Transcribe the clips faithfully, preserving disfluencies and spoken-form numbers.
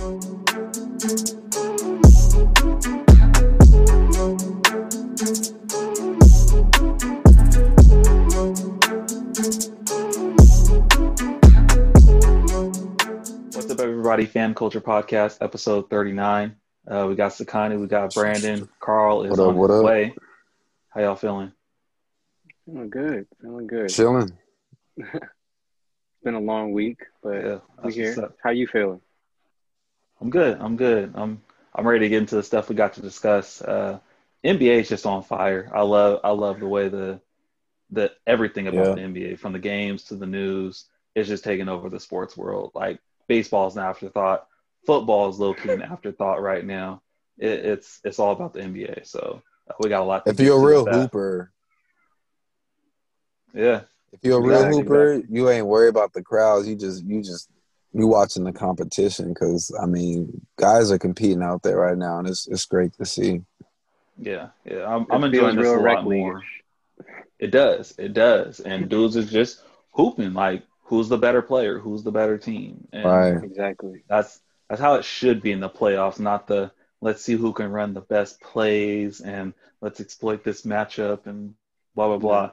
What's up, everybody? Fan Culture Podcast, episode thirty-nine. Uh, we got Sakani, we got Brandon. Carl is What up, on what his up? way. How y'all feeling? Feeling good. Feeling good. Chilling. It's been a long week, but Yeah, we that's what's here. up. How you feeling? I'm good. I'm good. I'm I'm ready to get into the stuff we got to discuss. Uh, N B A is just on fire. I love I love the way the the everything about Yeah. the N B A, from the games to the news, is just taking over the sports world. Like, baseball's an afterthought. Football is low key an afterthought right now. It, it's it's all about the N B A. So uh, we got a lot to If get you're a to real with that. hooper, Yeah, if you're a real Exactly, hooper, you ain't worried about the crowds. You just, you just, you watching the competition because I mean, guys are competing out there right now, and it's it's great to see. yeah, yeah. I'm It I'm feels enjoying this real a rec lot more. league-ish. It does. It does. And dudes is just hooping. Like, who's the better player? Who's the better team? And Right. Exactly. that's that's how it should be in the playoffs, not the let's see who can run the best plays and let's exploit this matchup and blah blah blah.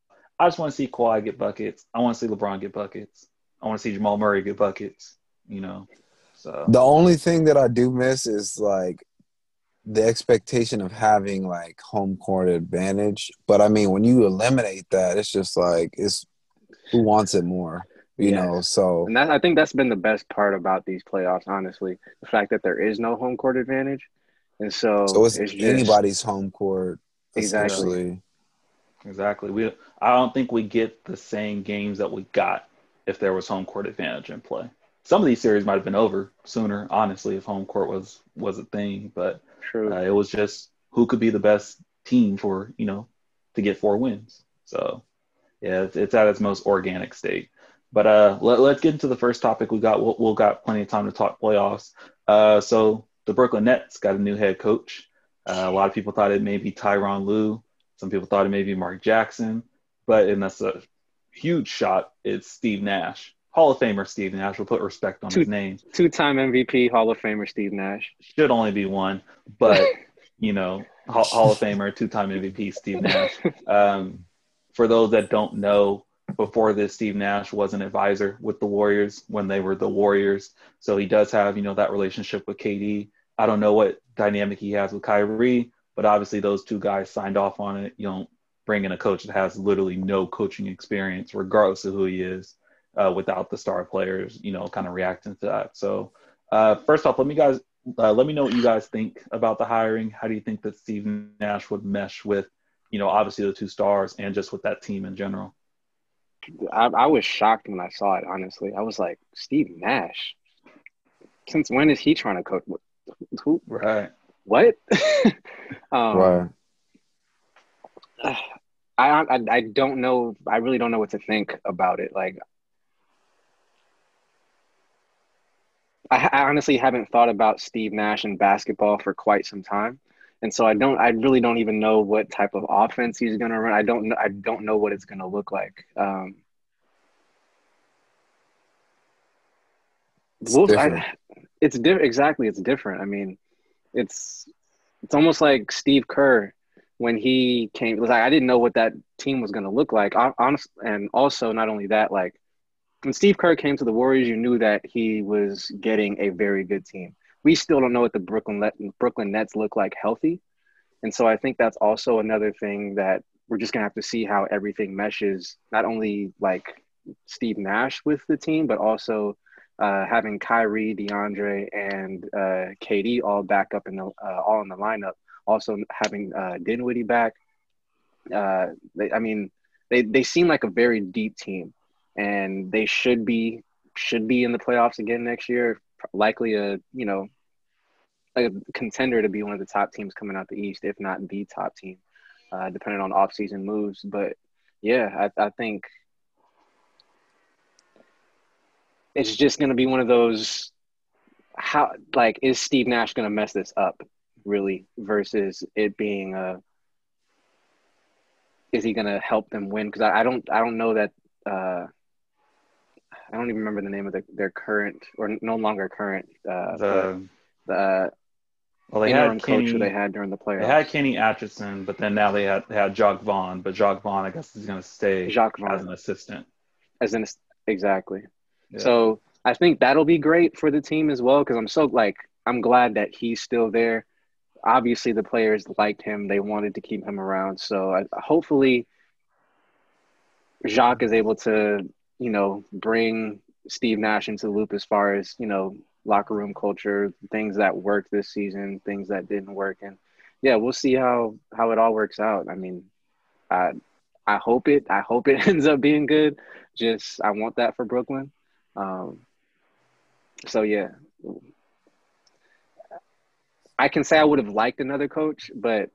I just want to see Kawhi get buckets. I want to see LeBron get buckets. I want to see Jamal Murray get buckets, you know. So The only thing that I do miss is like the expectation of having like home court advantage. But I mean, when you eliminate that, it's just like it's who wants it more, you Yes. know. So And that, I think that's been the best part about these playoffs, honestly. The fact that there is no home court advantage. And so, so it's it's just anybody's home court Exactly. essentially. exactly. We I don't think we get the same games that we got if there was home court advantage in play. Some of these series might have been over sooner, honestly, if home court was was a thing. But true. uh, it was just who could be the best team for, you know, to get four wins. So yeah, it's, it's at its most organic state. But uh, let, let's get into the first topic. We got we'll, we'll got plenty of time to talk playoffs. Uh, so the Brooklyn Nets got a new head coach. Uh, a lot of people thought it may be Tyronn Lue. Some people thought it may be Mark Jackson. But and that's a huge shot. It's Steve Nash, Hall of Famer Steve Nash. We'll put respect on Two- his name. Two-time M V P, Hall of Famer Steve Nash. Should only be one, but you know, Hall, Hall of Famer, two-time M V P Steve Nash. Um, for those that don't know, before this, Steve Nash was an advisor with the Warriors when they were the Warriors. So he does have, you know, that relationship with K D. I don't know what dynamic he has with Kyrie, but obviously those two guys signed off on it. You don't bring in a coach that has literally no coaching experience, regardless of who he is, uh, without the star players, you know, kind of reacting to that. So uh, first off, let me guys, uh, let me know what you guys think about the hiring. How do you think that Steve Nash would mesh with, you know, obviously the two stars and just with that team in general? I, I was shocked when I saw it, honestly. I was like, Steve Nash? Since when is he trying to coach? Who? Right. What? um, Right. I, I I don't know. I really don't know what to think about it. Like, I, I honestly haven't thought about Steve Nash in basketball for quite some time, and so I don't. I really don't even know what type of offense he's going to run. I don't know. I don't know what it's going to look like. Um, It's Wolves. different. I, it's different. Exactly. It's different. I mean, it's it's almost like Steve Kerr when he came. It was like I didn't know what that team was going to look like. Honest, and also not only that, like when Steve Kerr came to the Warriors, you knew that he was getting a very good team. We still don't know what the Brooklyn Net, Brooklyn Nets look like healthy, and so I think that's also another thing that we're just gonna have to see how everything meshes. Not only like Steve Nash with the team, but also uh, having Kyrie, DeAndre, and uh, K D all back up in the uh, all in the lineup. Also having uh, Dinwiddie back. Uh, they, I mean, they they seem like a very deep team, and they should be should be in the playoffs again next year. Likely a you know like a contender to be one of the top teams coming out the East, if not the top team, uh, depending on offseason moves. But yeah, I, I think it's just going to be one of those. How like is Steve Nash going to mess this up, really? Versus it being a, is he going to help them win? Because I, I don't I don't know that. Uh, I don't even remember the name of the, their current or no longer current uh, The but the well, they interim had coach who Kenny. they had during the They playoffs. had Kenny Atchison, but then now they had they had Jacques Vaughn. But Jacques Vaughn, I guess, is going to stay Jacques as Vaughn, an assistant. as in exactly. Yeah. So I think that'll be great for the team as well because I'm so like I'm glad that he's still there. Obviously, the players liked him; they wanted to keep him around. So I, hopefully, Jacques is able to you know bring Steve Nash into the loop as far as you know locker room culture, things that worked this season, things that didn't work, and yeah, we'll see how how it all works out. I mean, I I hope it I hope it ends up being good. Just I want that for Brooklyn. Um, so yeah, I can say I would have liked another coach, but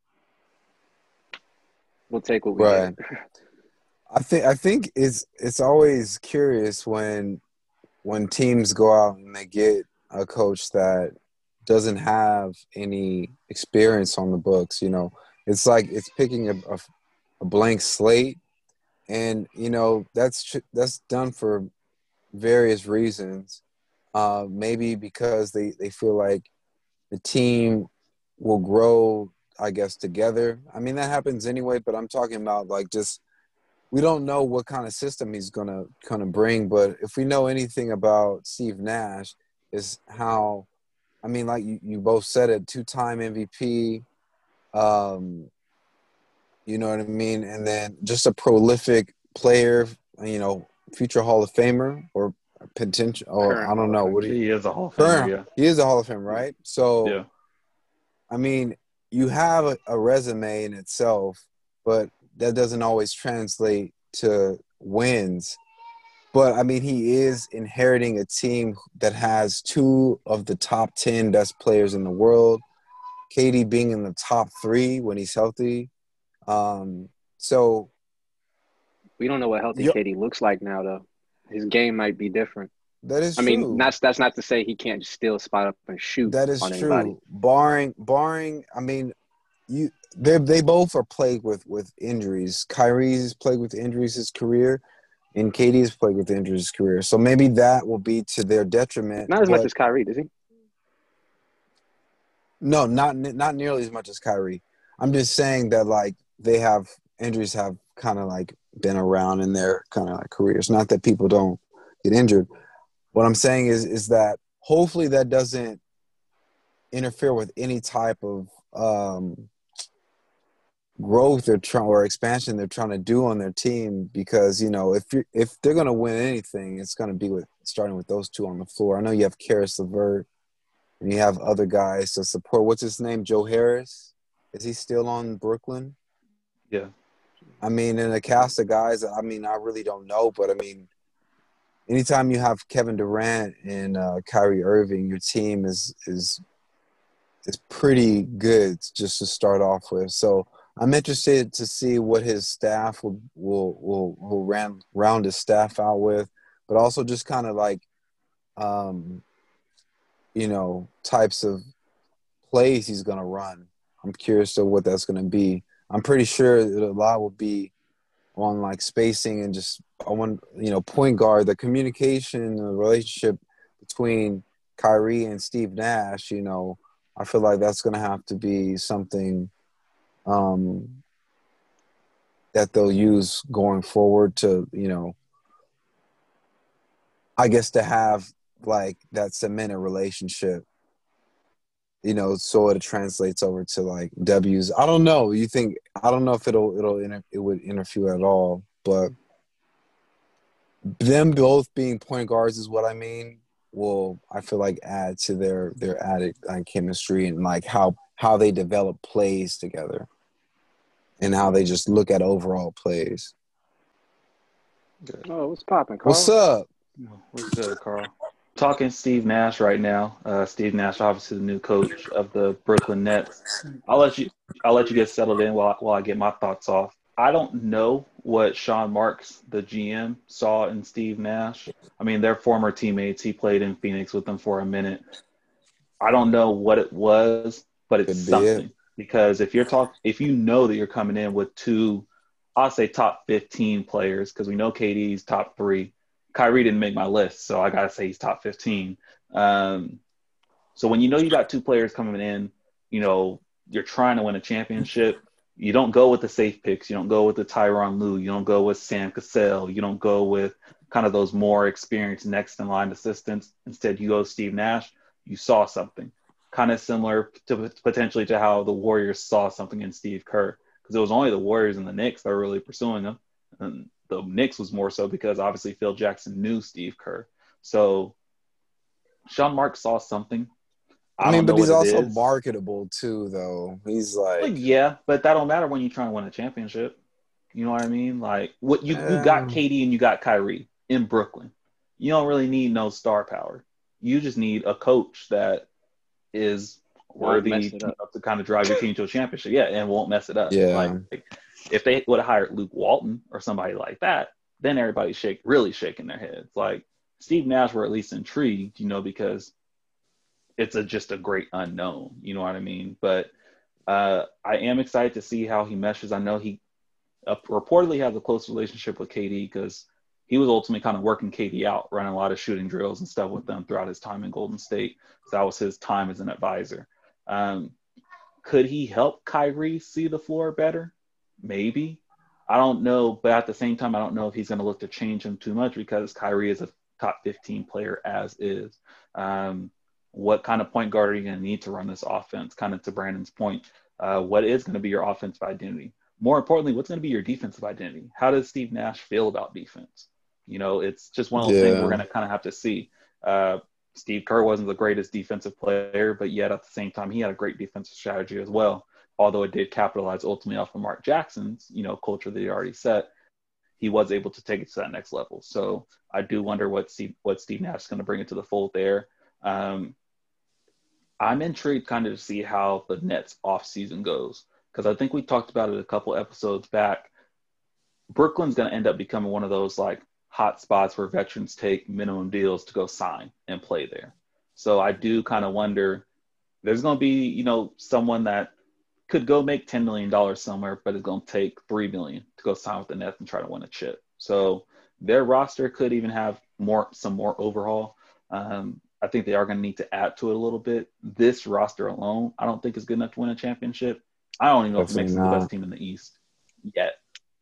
we'll take what we Right. get. I think I think it's it's always curious when when teams go out and they get a coach that doesn't have any experience on the books. You know, it's like it's picking a, a, a blank slate, and you know that's that's done for various reasons. Uh, maybe because they, they feel like the team will grow, I guess, together. I mean, that happens anyway, but I'm talking about like just we don't know what kind of system he's gonna kind of bring. But if we know anything about Steve Nash, is how I mean, like you, you both said it, two-time M V P. Um, you know what I mean, and then just a prolific player. You know, future Hall of Famer or potential, or Current I don't Hall of know Famer. what he. He is a Hall of Famer. Current, Yeah. he is a Hall of Fame, right? So, Yeah. I mean, you have a, a resume in itself, but that doesn't always translate to wins. But, I mean, he is inheriting a team that has two of the top ten best players in the world, K D being in the top three when he's healthy. Um, so We don't know what healthy you K D looks like now, though. His game might be different. that is I mean, true. that's that's not to say he can't just still spot up and shoot That is on anybody. true. Barring, barring, I mean, you they they both are plagued with with injuries. Kyrie's plagued with injuries his career, and K D's plagued with injuries his career. So maybe that will be to their detriment. Not as much But as Kyrie, does he? no, not not nearly as much as Kyrie. I'm just saying that like they have injuries have kind of like been around in their kind of like careers. Not that people don't get injured. What I'm saying is is that hopefully that doesn't interfere with any type of um, growth they're trying or expansion they're trying to do on their team, because you know if you if they're going to win anything, it's going to be with starting with those two on the floor. I know you have Karis LeVert and you have other guys to support. What's his name? Joe Harris? Is he still on Brooklyn? Yeah. I mean, in a cast of guys, I mean, I really don't know, but I mean, anytime you have Kevin Durant and uh, Kyrie Irving, your team is is is pretty good just to start off with. So I'm interested to see what his staff will will will, will round, round his staff out with, but also just kind of like, um, you know, types of plays he's going to run. I'm curious to what that's going to be. I'm pretty sure that a lot will be on like spacing and just on, you know, point guard, the communication, the relationship between Kyrie and Steve Nash, you know, I feel like that's going to have to be something um, that they'll use going forward to, you know, I guess to have like that cemented relationship, you know, so it translates over to like W's. I don't know. You think, I don't know if it'll, it'll, inter- it would interfere at all, but them both being point guards is what I mean. Will I feel like add to their their added like, chemistry and like how how they develop plays together and how they just look at overall plays. Good. Oh, what's popping, Carl? What's up? What's good, Carl? Talking Steve Nash right now. Uh, Steve Nash, obviously the new coach of the Brooklyn Nets. I'll let you. I'll let you get settled in while while I get my thoughts off. I don't know what Sean Marks, the G M, saw in Steve Nash. I mean, they're former teammates. He played in Phoenix with them for a minute. I don't know what it was, but it's Could be something. it. Because if you're talk, if you know that you're coming in with two, I'll say top fifteen players, because we know K D's top three. Kyrie didn't make my list, so I gotta say he's top fifteen. Um, so when you know you got two players coming in, you know you're trying to win a championship. You don't go with the safe picks. You don't go with the Tyronn Lue. You don't go with Sam Cassell. You don't go with kind of those more experienced next in line assistants. Instead, you go Steve Nash. You saw something kind of similar to potentially to how the Warriors saw something in Steve Kerr, because it was only the Warriors and the Knicks that were really pursuing him. And the Knicks was more so because obviously Phil Jackson knew Steve Kerr. So Sean Marks saw something. I, I mean, don't but know he's what it also is. marketable too, though. He's like, Well, yeah, but that don't matter when you're trying to win a championship. You know what I mean? Like what you, you got eh, K D and you got Kyrie in Brooklyn. You don't really need no star power. You just need a coach that is Won't worthy mess it you up. know, to kind of drive your team to a championship. Yeah, and won't mess it up. Like yeah, if they would have hired Luke Walton or somebody like that, then everybody's shake really shaking their heads. Like Steve Nash were at least intrigued, you know, because it's a just a great unknown. You know what I mean? But uh, I am excited to see how he meshes. I know he uh, reportedly has a close relationship with K D because he was ultimately kind of working K D out, running a lot of shooting drills and stuff with them throughout his time in Golden State. So that was his time as an advisor. Um, could he help Kyrie see the floor better? Maybe. I don't know, but at the same time, I don't know if he's going to look to change him too much because Kyrie is a top fifteen player as is. Um, what kind of point guard are you going to need to run this offense? Kind of to Brandon's point, uh, what is going to be your offensive identity? More importantly, what's going to be your defensive identity? How does Steve Nash feel about defense? You know, it's just one of those things we're yeah. going to kind of have to see. Uh, Steve Kerr wasn't the greatest defensive player, but yet at the same time, he had a great defensive strategy as well. Although it did capitalize ultimately off of Mark Jackson's, you know, culture that he already set, he was able to take it to that next level. So I do wonder what Steve, what Steve Nash is going to bring into the fold there. Um, I'm intrigued kind of to see how the Nets offseason goes, because I think we talked about it a couple episodes back. Brooklyn's going to end up becoming one of those like hot spots where veterans take minimum deals to go sign and play there. So I do kind of wonder, there's going to be, you know, someone that could go make ten million dollars somewhere, but it's going to take three million dollars to go sign with the Nets and try to win a chip. So their roster could even have more, some more overhaul. Um, I think they are going to need to add to it a little bit. This roster alone, I don't think is good enough to win a championship. I don't even know if it Definitely makes them the best not. team in the East yet.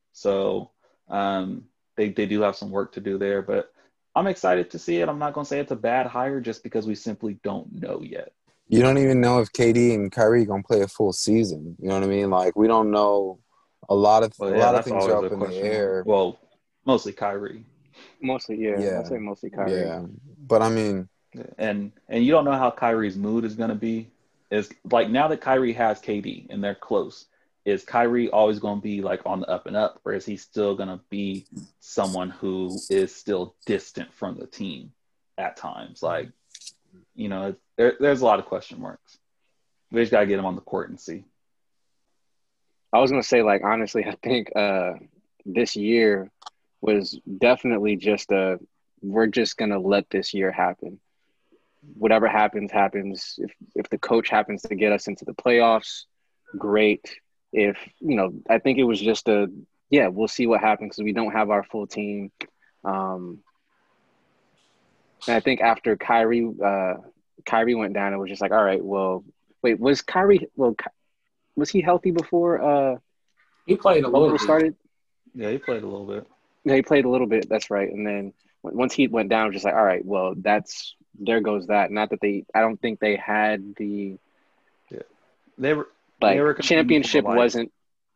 So um, they, they do have some work to do there, but I'm excited to see it. I'm not going to say it's a bad hire just because we simply don't know yet. You don't even know if K D and Kyrie gonna play a full season. You know what I mean? Like we don't know. A lot of Well, a yeah, lot of that's things are always a up in the question mark. air. Well, mostly Kyrie. Mostly, yeah. I'd Yeah, say mostly Kyrie. yeah. But I mean, And and you don't know how Kyrie's mood is going to be. Is like now that Kyrie has K D and they're close, is Kyrie always going to be like on the up and up, or is he still going to be someone who is still distant from the team at times? Like, you know, there, there's a lot of question marks. We just got to get him on the court and see. I was gonna say, like, honestly, I think uh, this year was definitely just a. We're just gonna let this year happen. Whatever happens, happens. If if the coach happens to get us into the playoffs, great. If you know, I think it was just a. Yeah, we'll see what happens because we don't have our full team. Um, and I think after Kyrie, uh, Kyrie went down, it was just like, all right, well, wait, was Kyrie? Well, was he healthy before uh, He played a little bubble bit. started? Yeah, he played a little bit. Yeah, he played a little bit. That's right. And then w- once he went down, it was just like, all right, well, that's there goes that. Not that they, I don't think they had the Yeah, they were they like were competing for championship like wasn't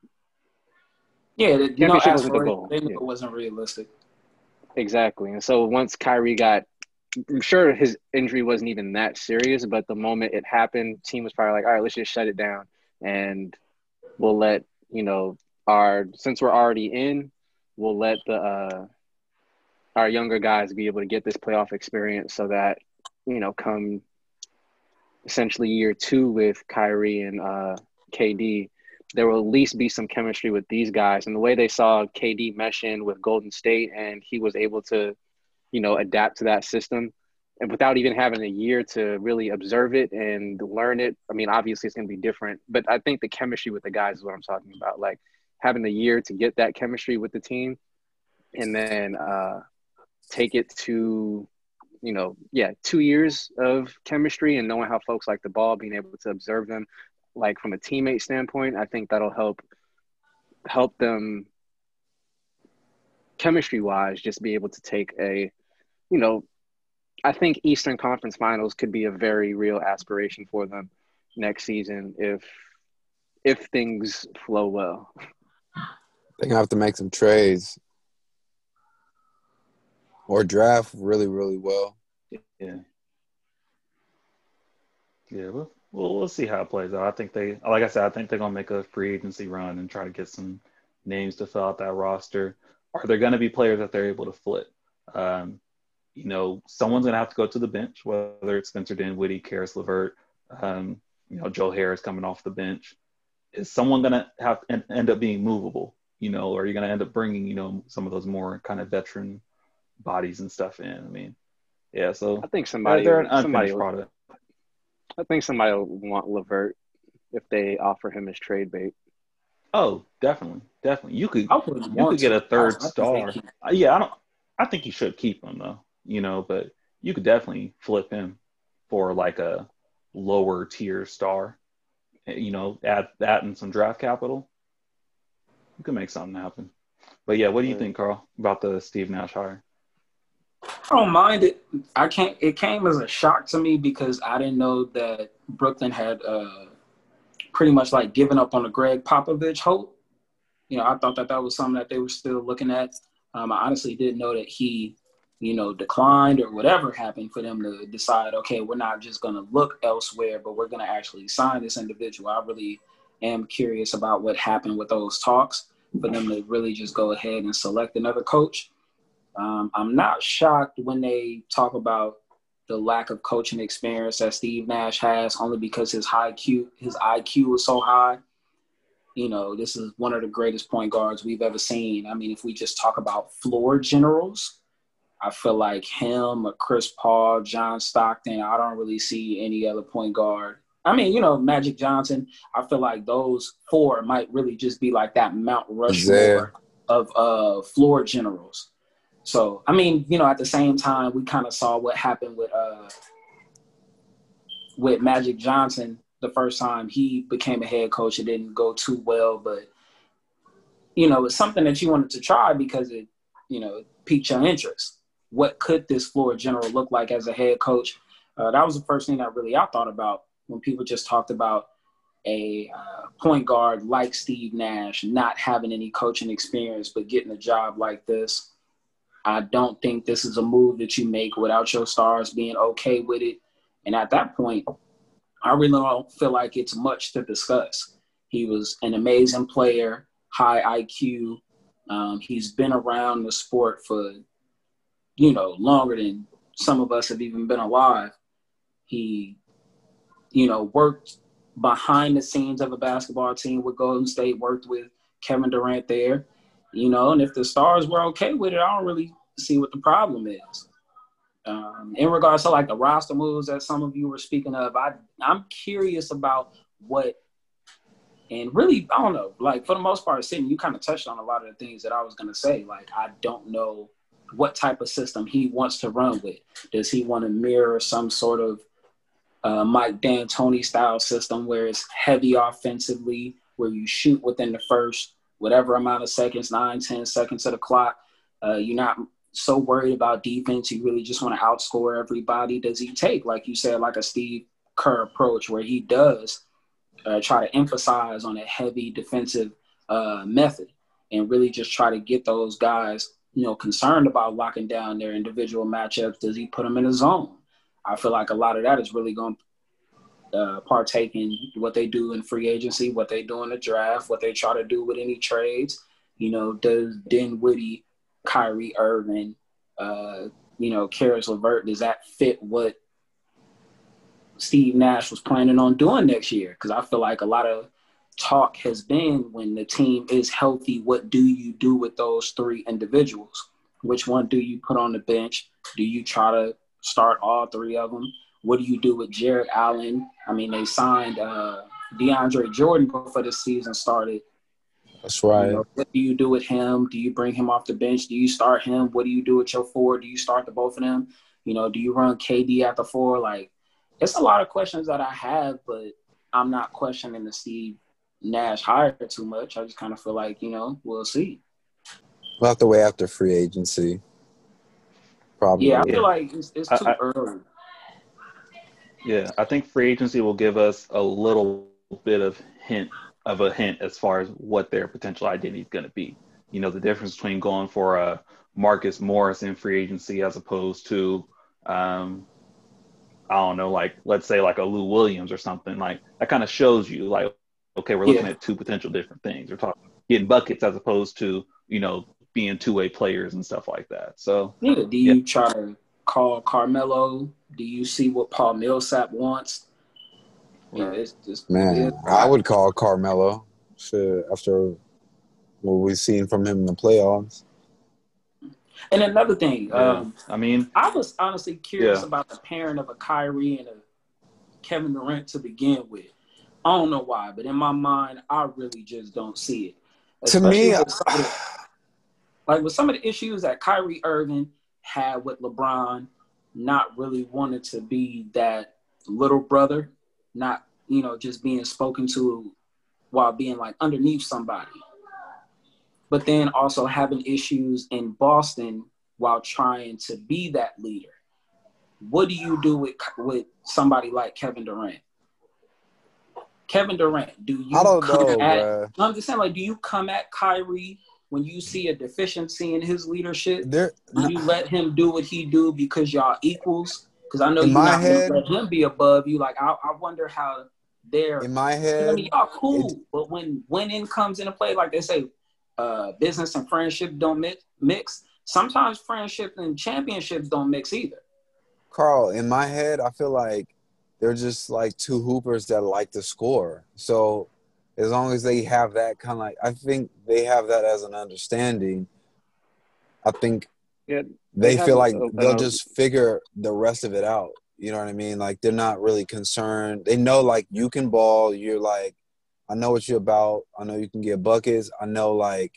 Yeah, they, you know, championship wasn't the aspiration. goal. They knew Yeah, it wasn't realistic. exactly. And so once Kyrie got, I'm sure his injury wasn't even that serious, but the moment it happened, team was probably like, all right, let's just shut it down, and we'll let you know our since we're already in, we'll let the uh, our younger guys be able to get this playoff experience so that, you know, come essentially year two with Kyrie and uh, K D, there will at least be some chemistry with these guys. And the way they saw K D mesh in with Golden State and he was able to, you know, adapt to that system and without even having a year to really observe it and learn it. I mean, obviously it's going to be different, but I think the chemistry with the guys is what I'm talking about. Like having a year to get that chemistry with the team and then, uh, take it to, you know, yeah, two years of chemistry and knowing how folks like the ball, being able to observe them, like from a teammate standpoint, I think that'll help help them chemistry-wise, just be able to take a, you know, I think Eastern Conference Finals could be a very real aspiration for them next season if if things flow well. They're gonna have to make some trades or draft really, really well. Yeah. Yeah, well, we'll we'll see how it plays out. I think they, like I said, I think they're gonna make a free agency run and try to get some names to fill out that roster. Are there gonna be players that they're able to flip? Um, you know, someone's gonna have to go to the bench, whether it's Spencer Dinwiddie, Karis LeVert, um, you know, Joe Harris coming off the bench. Is someone gonna have to end up being movable? You know, or are you gonna end up bringing, you know, some of those more kind of veteran bodies and stuff in? I mean, yeah. So I think somebody, they're an somebody, unfinished product. I think somebody will want LeVert if they offer him as trade bait. Oh, definitely, definitely. You could I wouldn't you want could get a to. third I- I think star. they keep- Uh, Yeah, I don't. I think you should keep him though. You know, but you could definitely flip him for like a lower tier star. You know, add that and some draft capital. You can make something happen. But yeah, what do you Yeah. think, Carl, about the Steve Nash hire? I don't mind it. I can't. It came as a shock to me because I didn't know that Brooklyn had uh, pretty much like given up on the Greg Popovich hope. You know, I thought that that was something that they were still looking at. Um, I honestly didn't know that he, you know, declined or whatever happened for them to decide, okay, we're not just going to look elsewhere, but we're going to actually sign this individual. I really am curious about what happened with those talks for them to really just go ahead and select another coach. Um, I'm not shocked when they talk about the lack of coaching experience that Steve Nash has, only because his high Q, his I Q is so high. You know, this is one of the greatest point guards we've ever seen. I mean, if we just talk about floor generals, I feel like him or Chris Paul, John Stockton, I don't really see any other point guard. I mean, you know, Magic Johnson, I feel like those four might really just be like that Mount Rushmore Isaiah. of uh, floor generals. So, I mean, you know, at the same time, we kind of saw what happened with uh, with Magic Johnson the first time he became a head coach. It didn't go too well, but, you know, it's something that you wanted to try because it, you know, piqued your interest. What could this floor general look like as a head coach? Uh, that was the first thing that really I thought about when people just talked about a uh, point guard like Steve Nash not having any coaching experience but getting a job like this. I don't think this is a move that you make without your stars being okay with it. And at that point, I really don't feel like it's much to discuss. He was an amazing player, high I Q. Um, he's been around the sport for, you know, longer than some of us have even been alive. He, you know, worked behind the scenes of a basketball team with Golden State, worked with Kevin Durant there, you know, and if the stars were okay with it, I don't really see what the problem is. Um, in regards to like the roster moves that some of you were speaking of, I, I'm curious about what, and really, I don't know, like for the most part, Sidney, you kind of touched on a lot of the things that I was going to say. Like, I don't know what type of system he wants to run with. Does he want to mirror some sort of uh, Mike D'Antoni style system where it's heavy offensively, where you shoot within the first whatever amount of seconds, nine, ten seconds of the clock? Uh, you're not so worried about defense. You really just want to outscore everybody. Does he take, like you said, like a Steve Kerr approach where he does uh, try to emphasize on a heavy defensive uh, method and really just try to get those guys, you know, concerned about locking down their individual matchups? Does he put them in a zone? I feel like a lot of that is really going to uh, partake in what they do in free agency, what they do in the draft, what they try to do with any trades. You know, does Dinwiddie, Kyrie Irving, uh, you know, Karis LeVert, does that fit what Steve Nash was planning on doing next year? Because I feel like a lot of talk has been, when the team is healthy, what do you do with those three individuals? Which one do you put on the bench? Do you try to start all three of them? What do you do with Jared Allen? I mean, they signed uh, DeAndre Jordan before the season started. That's You right. know, what do you do with him? Do you bring him off the bench? Do you start him? What do you do with your four? Do you start the both of them? You know, do you run K D at the four? Like, it's a lot of questions that I have, but I'm not questioning the Steve Nash hire too much. I just kind of feel like, you know, we'll see. We'll have to wait after free agency. Probably. Yeah, I Yeah. feel like it's, it's I, too I, early. yeah, I think free agency will give us a little bit of hint of a hint as far as what their potential identity is going to be. You know, the difference between going for a Marcus Morris in free agency as opposed to, um, I don't know, like let's say like a Lou Williams or something. Like that kind of shows you, like, okay, we're looking Yeah. at two potential different things. We're talking getting buckets as opposed to, you know, being two way players and stuff like that. So Yeah. Do you yeah. try to call Carmelo? Do you see what Paul Millsap wants? Yeah, it's just Man, it's, I would call Carmelo shit, after what we've seen from him in the playoffs. And another thing, yeah. um, I mean, I was honestly curious yeah. about the pairing of a Kyrie and a Kevin Durant to begin with. I don't know why, but in my mind, I really just don't see it. Especially to me, with some of the, like with some of the issues that Kyrie Irving had with LeBron, not really wanting to be that little brother, not, you know, just being spoken to while being like underneath somebody. But then also having issues in Boston while trying to be that leader. What do you do with with somebody like Kevin Durant? Kevin Durant, do you I don't come know, at, bruh. I'm just saying, like, do you come at Kyrie when you see a deficiency in his leadership? There, Do you let him do what he do because y'all equals? Because I know in you're my not head, going to let him be above you. Like, I, I wonder how they're in my – I head, mean, y'all cool. it, But when winning comes into play, like they say, uh, business and friendship don't mix, mix. Sometimes friendship and championships don't mix either. Carl, in my head, I feel like they're just like two hoopers that like to score. So as long as they have that kind of like, I think they have that as an understanding. I think Yeah, they, they have feel a- like a- they'll an- just figure the rest of it out. You know what I mean? Like they're not really concerned. They know like you can ball. You're like, I know what you're about. I know you can get buckets. I know like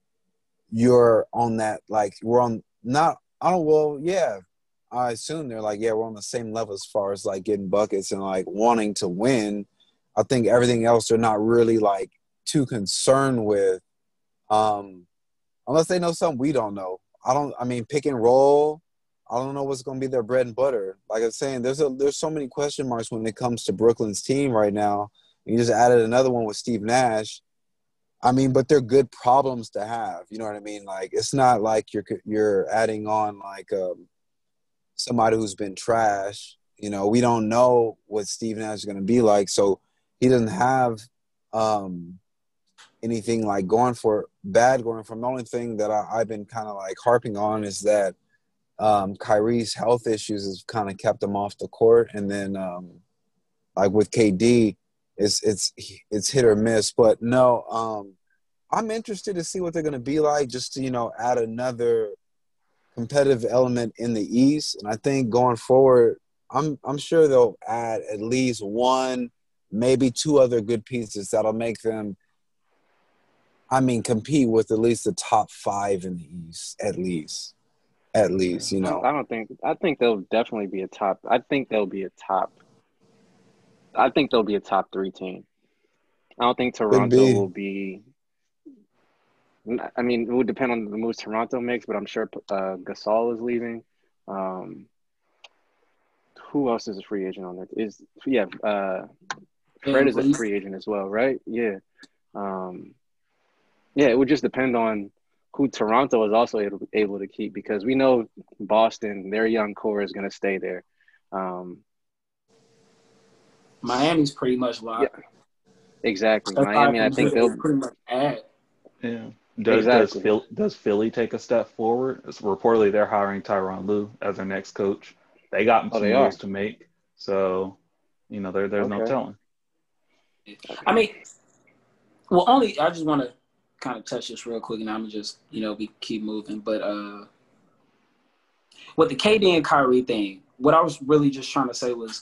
you're on that, like we're on not, I don't, well, yeah. I assume they're like, yeah, we're on the same level as far as like getting buckets and like wanting to win. I think everything else they're not really like too concerned with, um, unless they know something we don't know. I don't. I mean, pick and roll. I don't know what's going to be their bread and butter. Like I was saying, there's a there's so many question marks when it comes to Brooklyn's team right now. You just added another one with Steve Nash. I mean, but they're good problems to have. You know what I mean? Like it's not like you're you're adding on like um. somebody who's been trash. You know, we don't know what Steve Nash is going to be like, so he doesn't have um, anything like going for bad going from. The only thing that I, I've been kind of like harping on is that um, Kyrie's health issues has kind of kept him off the court, and then um, like with K D, it's it's it's hit or miss. But no, um, I'm interested to see what they're going to be like, just to, you know, add another competitive element in the East. And I think going forward, I'm I'm sure they'll add at least one, maybe two other good pieces that'll make them, I mean, compete with at least the top five in the East, at least. At least, you I know. don't, I don't think I think they'll definitely be a top. I think they'll be a top. I think they'll be a top three team. I don't think Toronto be. will be. I mean, it would depend on the moves Toronto makes, but I'm sure uh, Gasol is leaving. Um, who else is a free agent on that? Is yeah, uh, Fred is a free agent as well, right? Yeah, um, yeah. It would just depend on who Toronto is also able, able to keep, because we know Boston, their young core is going to stay there. Um, Miami's pretty much locked. Yeah, exactly. That's Miami, I think they'll pretty much add. Yeah. Does exactly. does, Phil, does Philly take a step forward? It's reportedly they're hiring Tyronn Lue as their next coach. They got Oh, some they moves are. to make, so you know there there's no Okay. telling. I mean, well, only I just want to kind of touch this real quick, and I'm just you know we keep moving. But uh, with the K D and Kyrie thing, what I was really just trying to say was,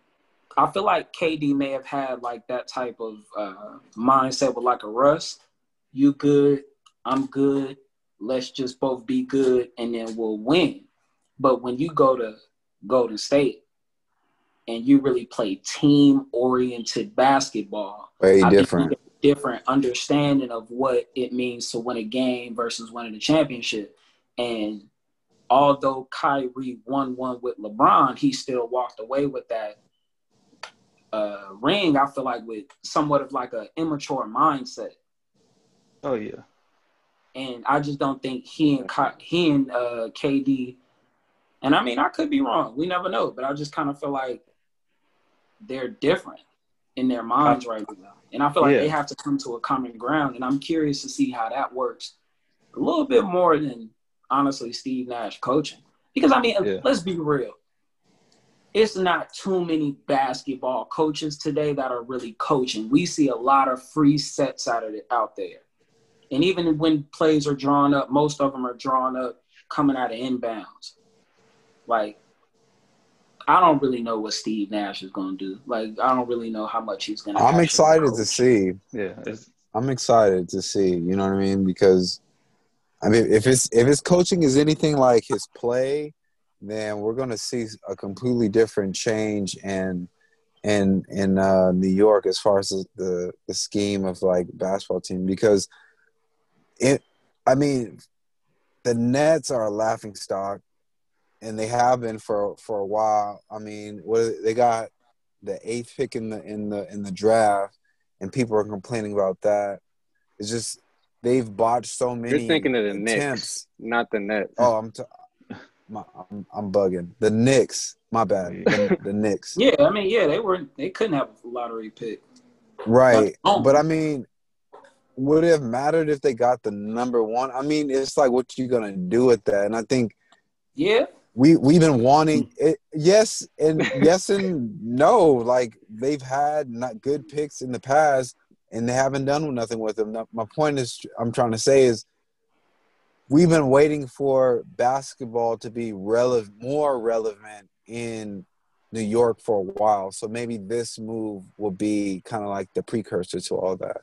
I feel like K D may have had like that type of uh, mindset with like a Russ, you good, I'm good. Let's just both be good, and then we'll win. But when you go to Golden State and you really play team-oriented basketball, Way I think you different. get a different understanding of what it means to win a game versus winning a championship. And although Kyrie won one with LeBron, he still walked away with that uh, ring, I feel like, with somewhat of like an immature mindset. Oh yeah. And I just don't think he and Ky- he and uh, K D, and I mean, I could be wrong. We never know. But I just kind of feel like they're different in their minds right now. And I feel like Yeah. they have to come to a common ground. And I'm curious to see how that works a little bit more than, honestly, Steve Nash coaching. Because, I mean, Yeah. let's be real. It's not too many basketball coaches today that are really coaching. We see a lot of free sets out of it, out there. And even when plays are drawn up, most of them are drawn up coming out of inbounds. Like, I don't really know what Steve Nash is going to do. Like, I don't really know how much he's going to I'm excited coach. to see. Yeah. It's, I'm excited to see. You know what I mean? Because I mean, if it's if his coaching is anything like his play, then we're going to see a completely different change in in in uh, New York as far as the the scheme of like basketball team. Because it, I mean, the Nets are a laughing stock, and they have been for for a while. I mean, what they got the eighth pick in the in the in the draft, and people are complaining about that. It's just they've botched so many. You're thinking of the attempts. Knicks, not the Nets. Oh, I'm, t- my, I'm I'm bugging. The Knicks. My bad. The, the Knicks. Yeah, I mean, yeah, they were they couldn't have a lottery pick. Right, But, but I mean, would it have mattered if they got the number one? I mean, it's like what you gonna do with that? And I think yeah, we we've been wanting it. Yes, and yes and no. Like they've had not good picks in the past, and they haven't done nothing with them. My point is, I'm trying to say is, we've been waiting for basketball to be relevant, more relevant in New York for a while. So maybe this move will be kind of like the precursor to all that.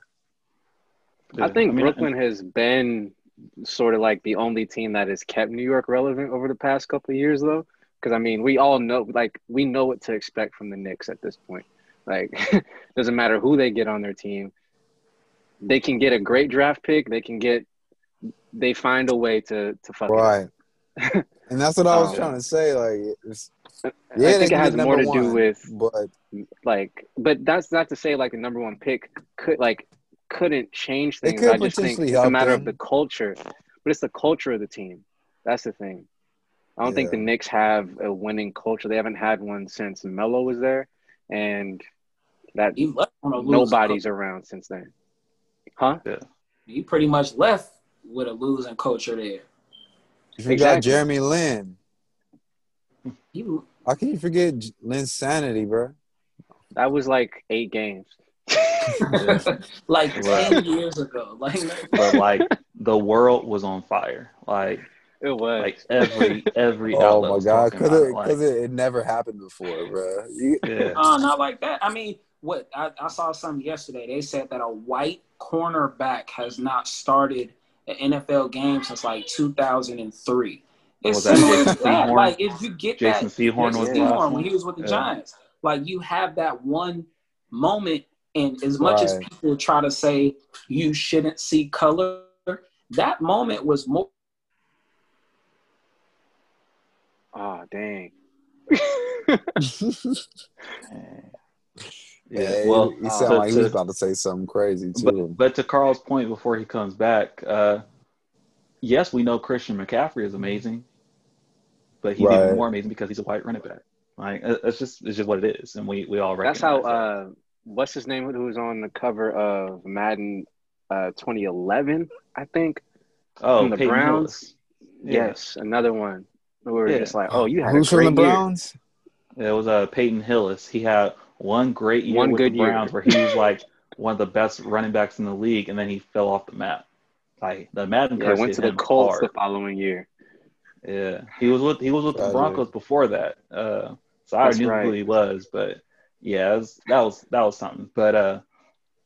I think I mean, Brooklyn has been sort of like the only team that has kept New York relevant over the past couple of years, though. Because, I mean, we all know, like, we know what to expect from the Knicks at this point. Like, doesn't matter who they get on their team. They can get a great draft pick. They can get – they find a way to, to fuck Right. it up. And that's what I was Um, trying to say. Like, it's, I yeah, they think it can has get more number to do one, with, but like, but that's not to say, like, the number one pick could, like, couldn't change it things. could I just think potentially it's a help matter them. of the culture. But it's the culture of the team. That's the thing. I don't think the Yeah. Knicks have a winning culture. They haven't had one since Melo was there, and that he left on a losing nobody's culture. around since then. Huh? He pretty much left with a losing culture there. You forgot Exactly. Jeremy Lin. He How can you forget J- Lin's sanity, bro? That was like eight games. Yeah. like Right. ten years ago. Like, but like the world was on fire. Like It was. like every every Oh outlet my was God, talking because about it, it. Like, 'cause it, it never happened before, bro. You, yeah. oh, not like that. I mean, what I, I saw something yesterday. They said that a white cornerback has not started an N F L game since like two thousand three. It's Was that similar Jason to that. Sehorn? Like, if you get Jason that, Sehorn Jason was the Yeah. last Sehorn when one. he was with the Yeah. Giants, like you have that one moment, and as much as Right. people try to say you shouldn't see color, that moment was more. Oh, dang. Yeah. Hey, Well, he uh, sounded to- like he was to- about to say something crazy too. but but to Carl's point before he comes back, uh, yes, we know Christian McCaffrey is amazing, but he's Right. even more amazing because he's a white running back. Like it- it's just it's just what it is, and we we all That's recognize how, that. uh, what's his name, who was on the cover of Madden uh, twenty eleven, I think, Oh, from the Peyton Browns? Hillis. Yeah. Yes, another one. We were Yeah. just like, oh, you had Who's a from great the year. Browns? It was uh, Peyton Hillis. He had one great year One with the good year. Browns where he was like one of the best running backs in the league, and then he fell off the map. Like the Madden Yeah, curse went hit to the him Colts hard. the following year. Yeah, he was with he was with the Tragic. Broncos before that. Uh, so I That's already knew right. who he was, but yeah, it was, that was that was something. But uh,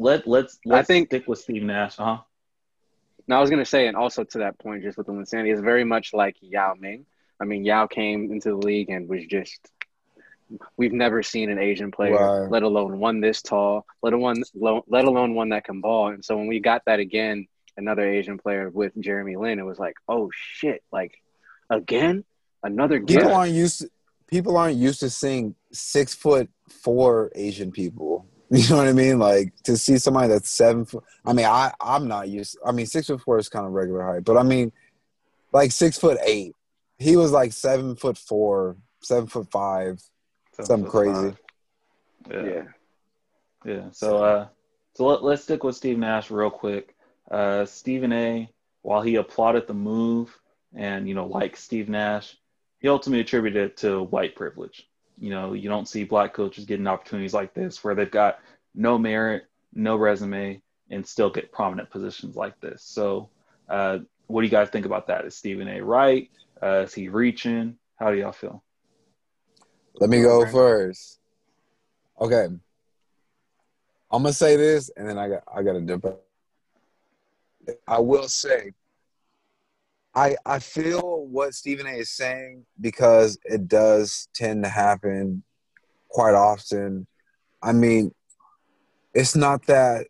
let let's let's think- stick with Steve Nash. Uh huh. Now, I was going to say, and also to that point, just with the insanity, it's very much like Yao Ming. I mean, Yao came into the league and was just – we've never seen an Asian player, Right. let alone one this tall, let alone, let alone one that can ball. And so when we got that again, another Asian player with Jeremy Lin, it was like, oh, shit, like, again? Another People gift? aren't used to, people aren't used to seeing six foot four Asian people. You know what I mean? Like, to see somebody that's seven foot. I mean, I, I'm not used. I mean, six foot four is kind of regular height, but I mean, like six foot eight. He was like seven foot four, seven foot five, Seven something foot crazy. five. Yeah. Yeah. Yeah. So, uh, so let, let's stick with Steve Nash real quick. Uh, Stephen A., while he applauded the move and, you know, like Steve Nash, he ultimately attributed it to white privilege. You know, you don't see black coaches getting opportunities like this where they've got no merit, no resume, and still get prominent positions like this. So, uh, what do you guys think about that? Is Stephen A. right? Uh, is he reaching? How do y'all feel? Let me go first. Okay. I'm gonna say this, and then I got I got to dip out. I will say, I I feel what Stephen A. is saying because it does tend to happen quite often. I mean, it's not that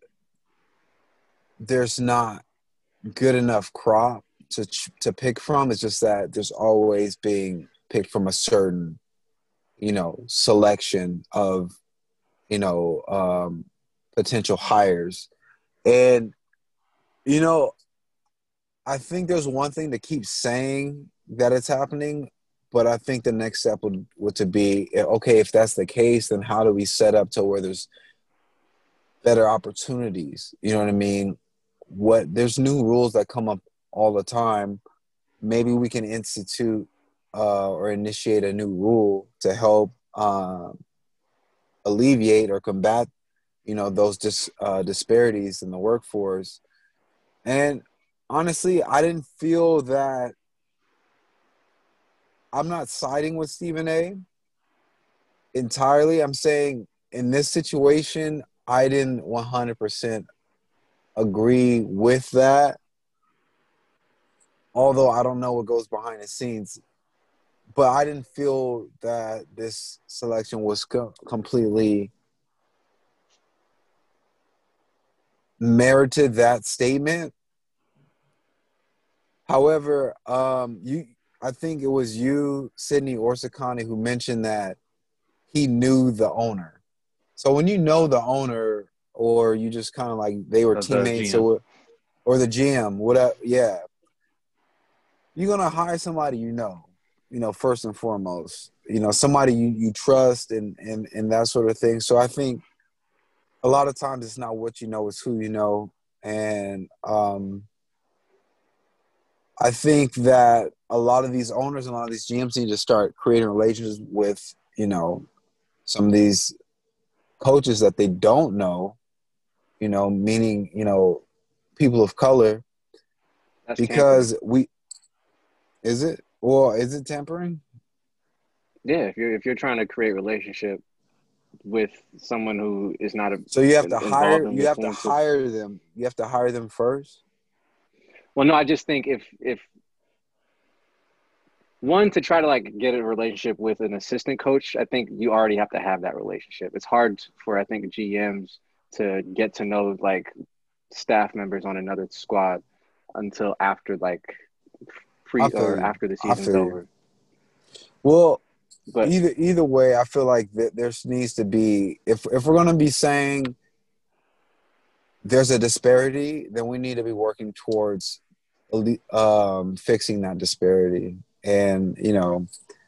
there's not good enough crop to to pick from. It's just that there's always being picked from a certain, you know, selection of, you know, um, potential hires. And, you know, I think there's one thing to keep saying that it's happening, but I think the next step would, would to be, okay, if that's the case, then how do we set up to where there's better opportunities? You know what I mean? What there's new rules that come up all the time. Maybe we can institute uh, or initiate a new rule to help uh, alleviate or combat, you know, those dis, uh, disparities in the workforce. And honestly, I didn't feel that. I'm not siding with Stephen A. entirely. I'm saying in this situation, I didn't one hundred percent agree with that. Although I don't know what goes behind the scenes. But I didn't feel that this selection was co- completely merited that statement. However, um, you, I think it was you, Sydney Orsacani, who mentioned that he knew the owner. So when you know the owner, or you just kind of like they were The- the teammates, G M. or or the G M, whatever, yeah, you're gonna hire somebody you know. You know, first and foremost, you know, somebody you, you trust and, and, and that sort of thing. So I think a lot of times it's not what you know, it's who you know. And um, I think that a lot of these owners and a lot of these G Ms need to start creating relationships with, you know, some of these coaches that they don't know, you know, meaning, you know, people of color. That's Because tampering. we – is it? Well, is it tampering? Yeah, if you're if you're trying to create a relationship with someone who is not a, So you have to involved hire in you have to influences. hire them. You have to hire them first. Well, no, I just think if if one to try to like get a relationship with an assistant coach, I think you already have to have that relationship. It's hard for I think G Ms to get to know like staff members on another squad until after like pre I feel or you. after the I season's feel you. over. Well, But either either way, I feel like th- there needs to be if if we're gonna be saying there's a disparity, then we need to be working towards um, fixing that disparity. And you know,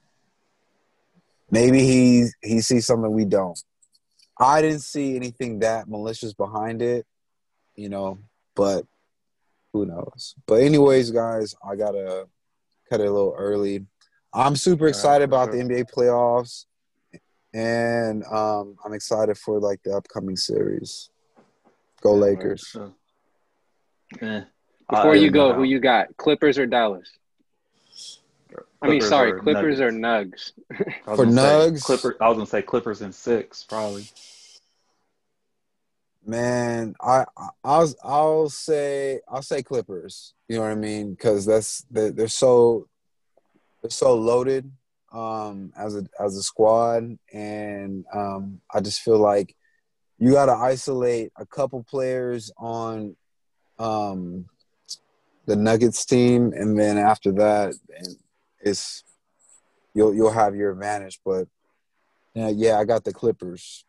maybe he he sees something we don't. I didn't see anything that malicious behind it, you know, but who knows? But anyways, guys, I gotta cut it a little early. I'm super All right, excited for about sure. the N B A playoffs, and um, I'm excited for like the upcoming series. Go Lakers! So, eh, before I you don't know go, how. who you got? Clippers or Dallas? I mean, Clippers sorry, or Clippers or Nuggets? Nugs. I was For gonna say Nugs, Clippers. I was gonna say Clippers in six, probably. Man, I I'll I'll say I'll say Clippers. You know what I mean? Because that's they're, they're so they're so loaded um, as a as a squad, and um, I just feel like you got to isolate a couple players on um, the Nuggets team, and then after that, it's you'll you'll have your advantage. But yeah, yeah, I got the Clippers.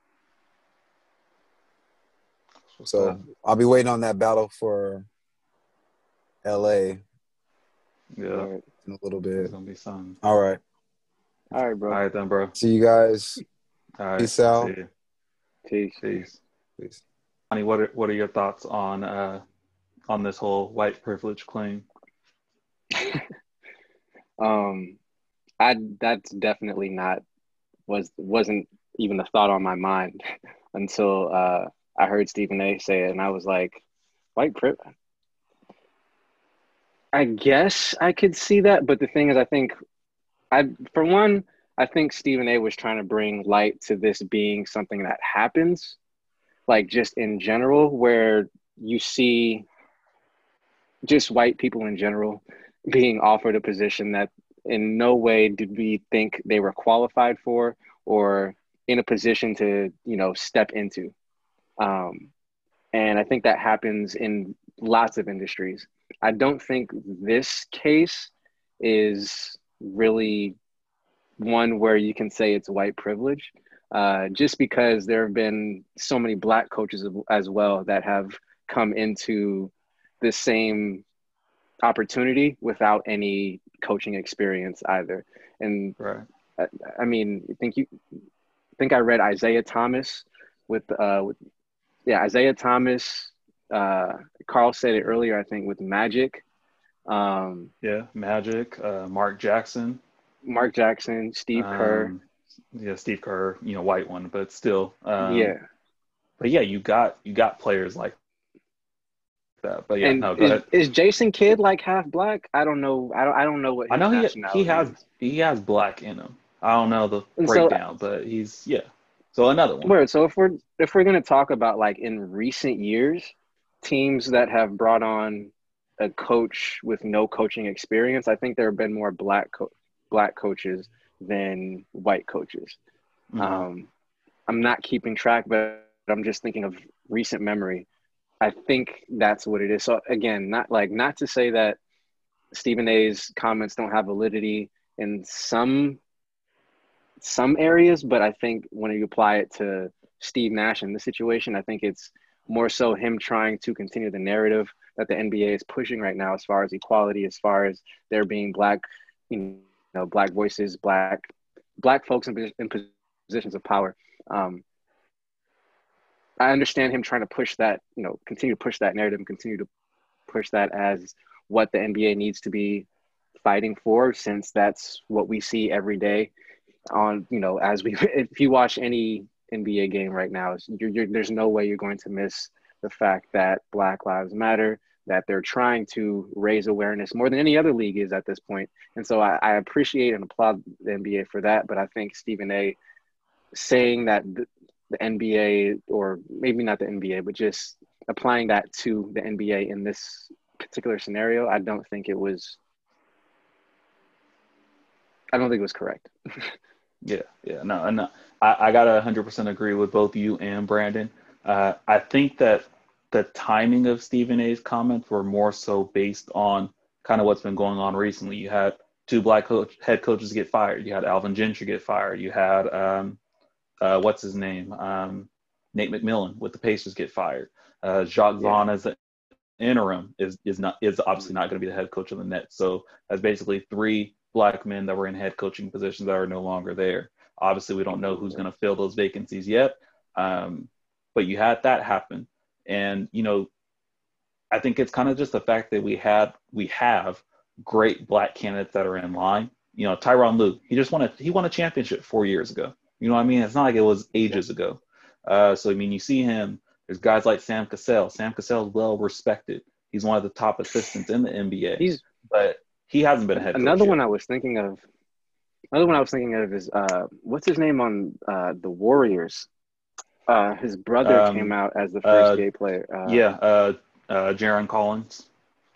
What's So that? I'll be waiting on that battle for L A Yeah, All right, in a little it's bit. gonna be something. All right. all right, bro. All right then, bro. See you guys. All right. Peace See out. you. Peace. Peace. Peace. Honey, what are what are your thoughts on uh on this whole white privilege claim? Um, I that's definitely not was wasn't even a thought on my mind until uh I heard Stephen A. say it, and I was like, white privilege. I guess I could see that, but the thing is, I think I for one, I think Stephen A. was trying to bring light to this being something that happens, like just in general, where you see just white people in general being offered a position that in no way did we think they were qualified for or in a position to, you know, step into. Um, and I think that happens in lots of industries. I don't think this case is really one where you can say it's white privilege, uh, just because there have been so many black coaches as well that have come into the same opportunity without any coaching experience either. And Right. I, I mean, I think you I think I read Isaiah Thomas with uh with yeah Isaiah Thomas. Uh, Carl said it earlier, I think, with Magic. Um, Yeah. Magic, uh, Mark Jackson, Mark Jackson, Steve Kerr. um, yeah, Steve Kerr, you know, white one, but still. Um, Yeah. but yeah, you got you got players like that. But yeah, And no, go is ahead. is Jason Kidd like half black? I don't know. I don't I don't know what I his know he he nationality has is. he has black in him. I don't know the And so breakdown, but he's yeah. So another one. word. So if we're if we're gonna talk about like in recent years, teams that have brought on a coach with no coaching experience, I think there have been more black co- black coaches than white coaches. Uh-huh. Um, I'm not keeping track, but I'm just thinking of recent memory. I think that's what it is. So again, not like not to say that Stephen A's comments don't have validity in some some areas, but I think when you apply it to Steve Nash in this situation, I think it's more so him trying to continue the narrative that the N B A is pushing right now, as far as equality, as far as there being black, you know, black voices, black black folks in, in positions of power. Um, I understand him trying to push that, you know, continue to push that narrative and continue to push that as what the N B A needs to be fighting for, since that's what we see every day on, you know, as we, if you watch any N B A game right now, you're, you're, there's no way you're going to miss the fact that Black Lives Matter, that they're trying to raise awareness more than any other league is at this point. And so I, I appreciate and applaud the N B A for that. But I think Stephen A. saying that the, the N B A, or maybe not the N B A, but just applying that to the N B A in this particular scenario, I don't think it was, I don't think it was correct. Yeah, yeah, no, and uh, I, I gotta one hundred percent agree with both you and Brandon. Uh, I think that the timing of Stephen A's comments were more so based on kind of what's been going on recently. You had two black coach, head coaches get fired. You had Alvin Gentry get fired. You had um, uh, what's his name, um, Nate McMillan with the Pacers get fired. Uh, Jacques Yeah. Vaughn as an interim is is not is obviously not going to be the head coach of the Nets. So that's basically three black men that were in head coaching positions that are no longer there. Obviously, we don't know who's going to fill those vacancies yet, um, but you had that happen, and you know, I think it's kind of just the fact that we had we have great black candidates that are in line. You know, Tyronn Lue, he just won a he won a championship four years ago. You know what I mean? It's not like it was ages ago. Uh, so I mean, you see him. There's guys like Sam Cassell. Sam Cassell is well respected. He's one of the top assistants in the N B A. He's but he hasn't been a head coach another yet. one I was thinking of. Another one I was thinking of is uh, what's his name on uh, the Warriors? Uh, his brother Um, came out as the first uh, gay player. Uh, yeah, uh, uh, Jaron Collins.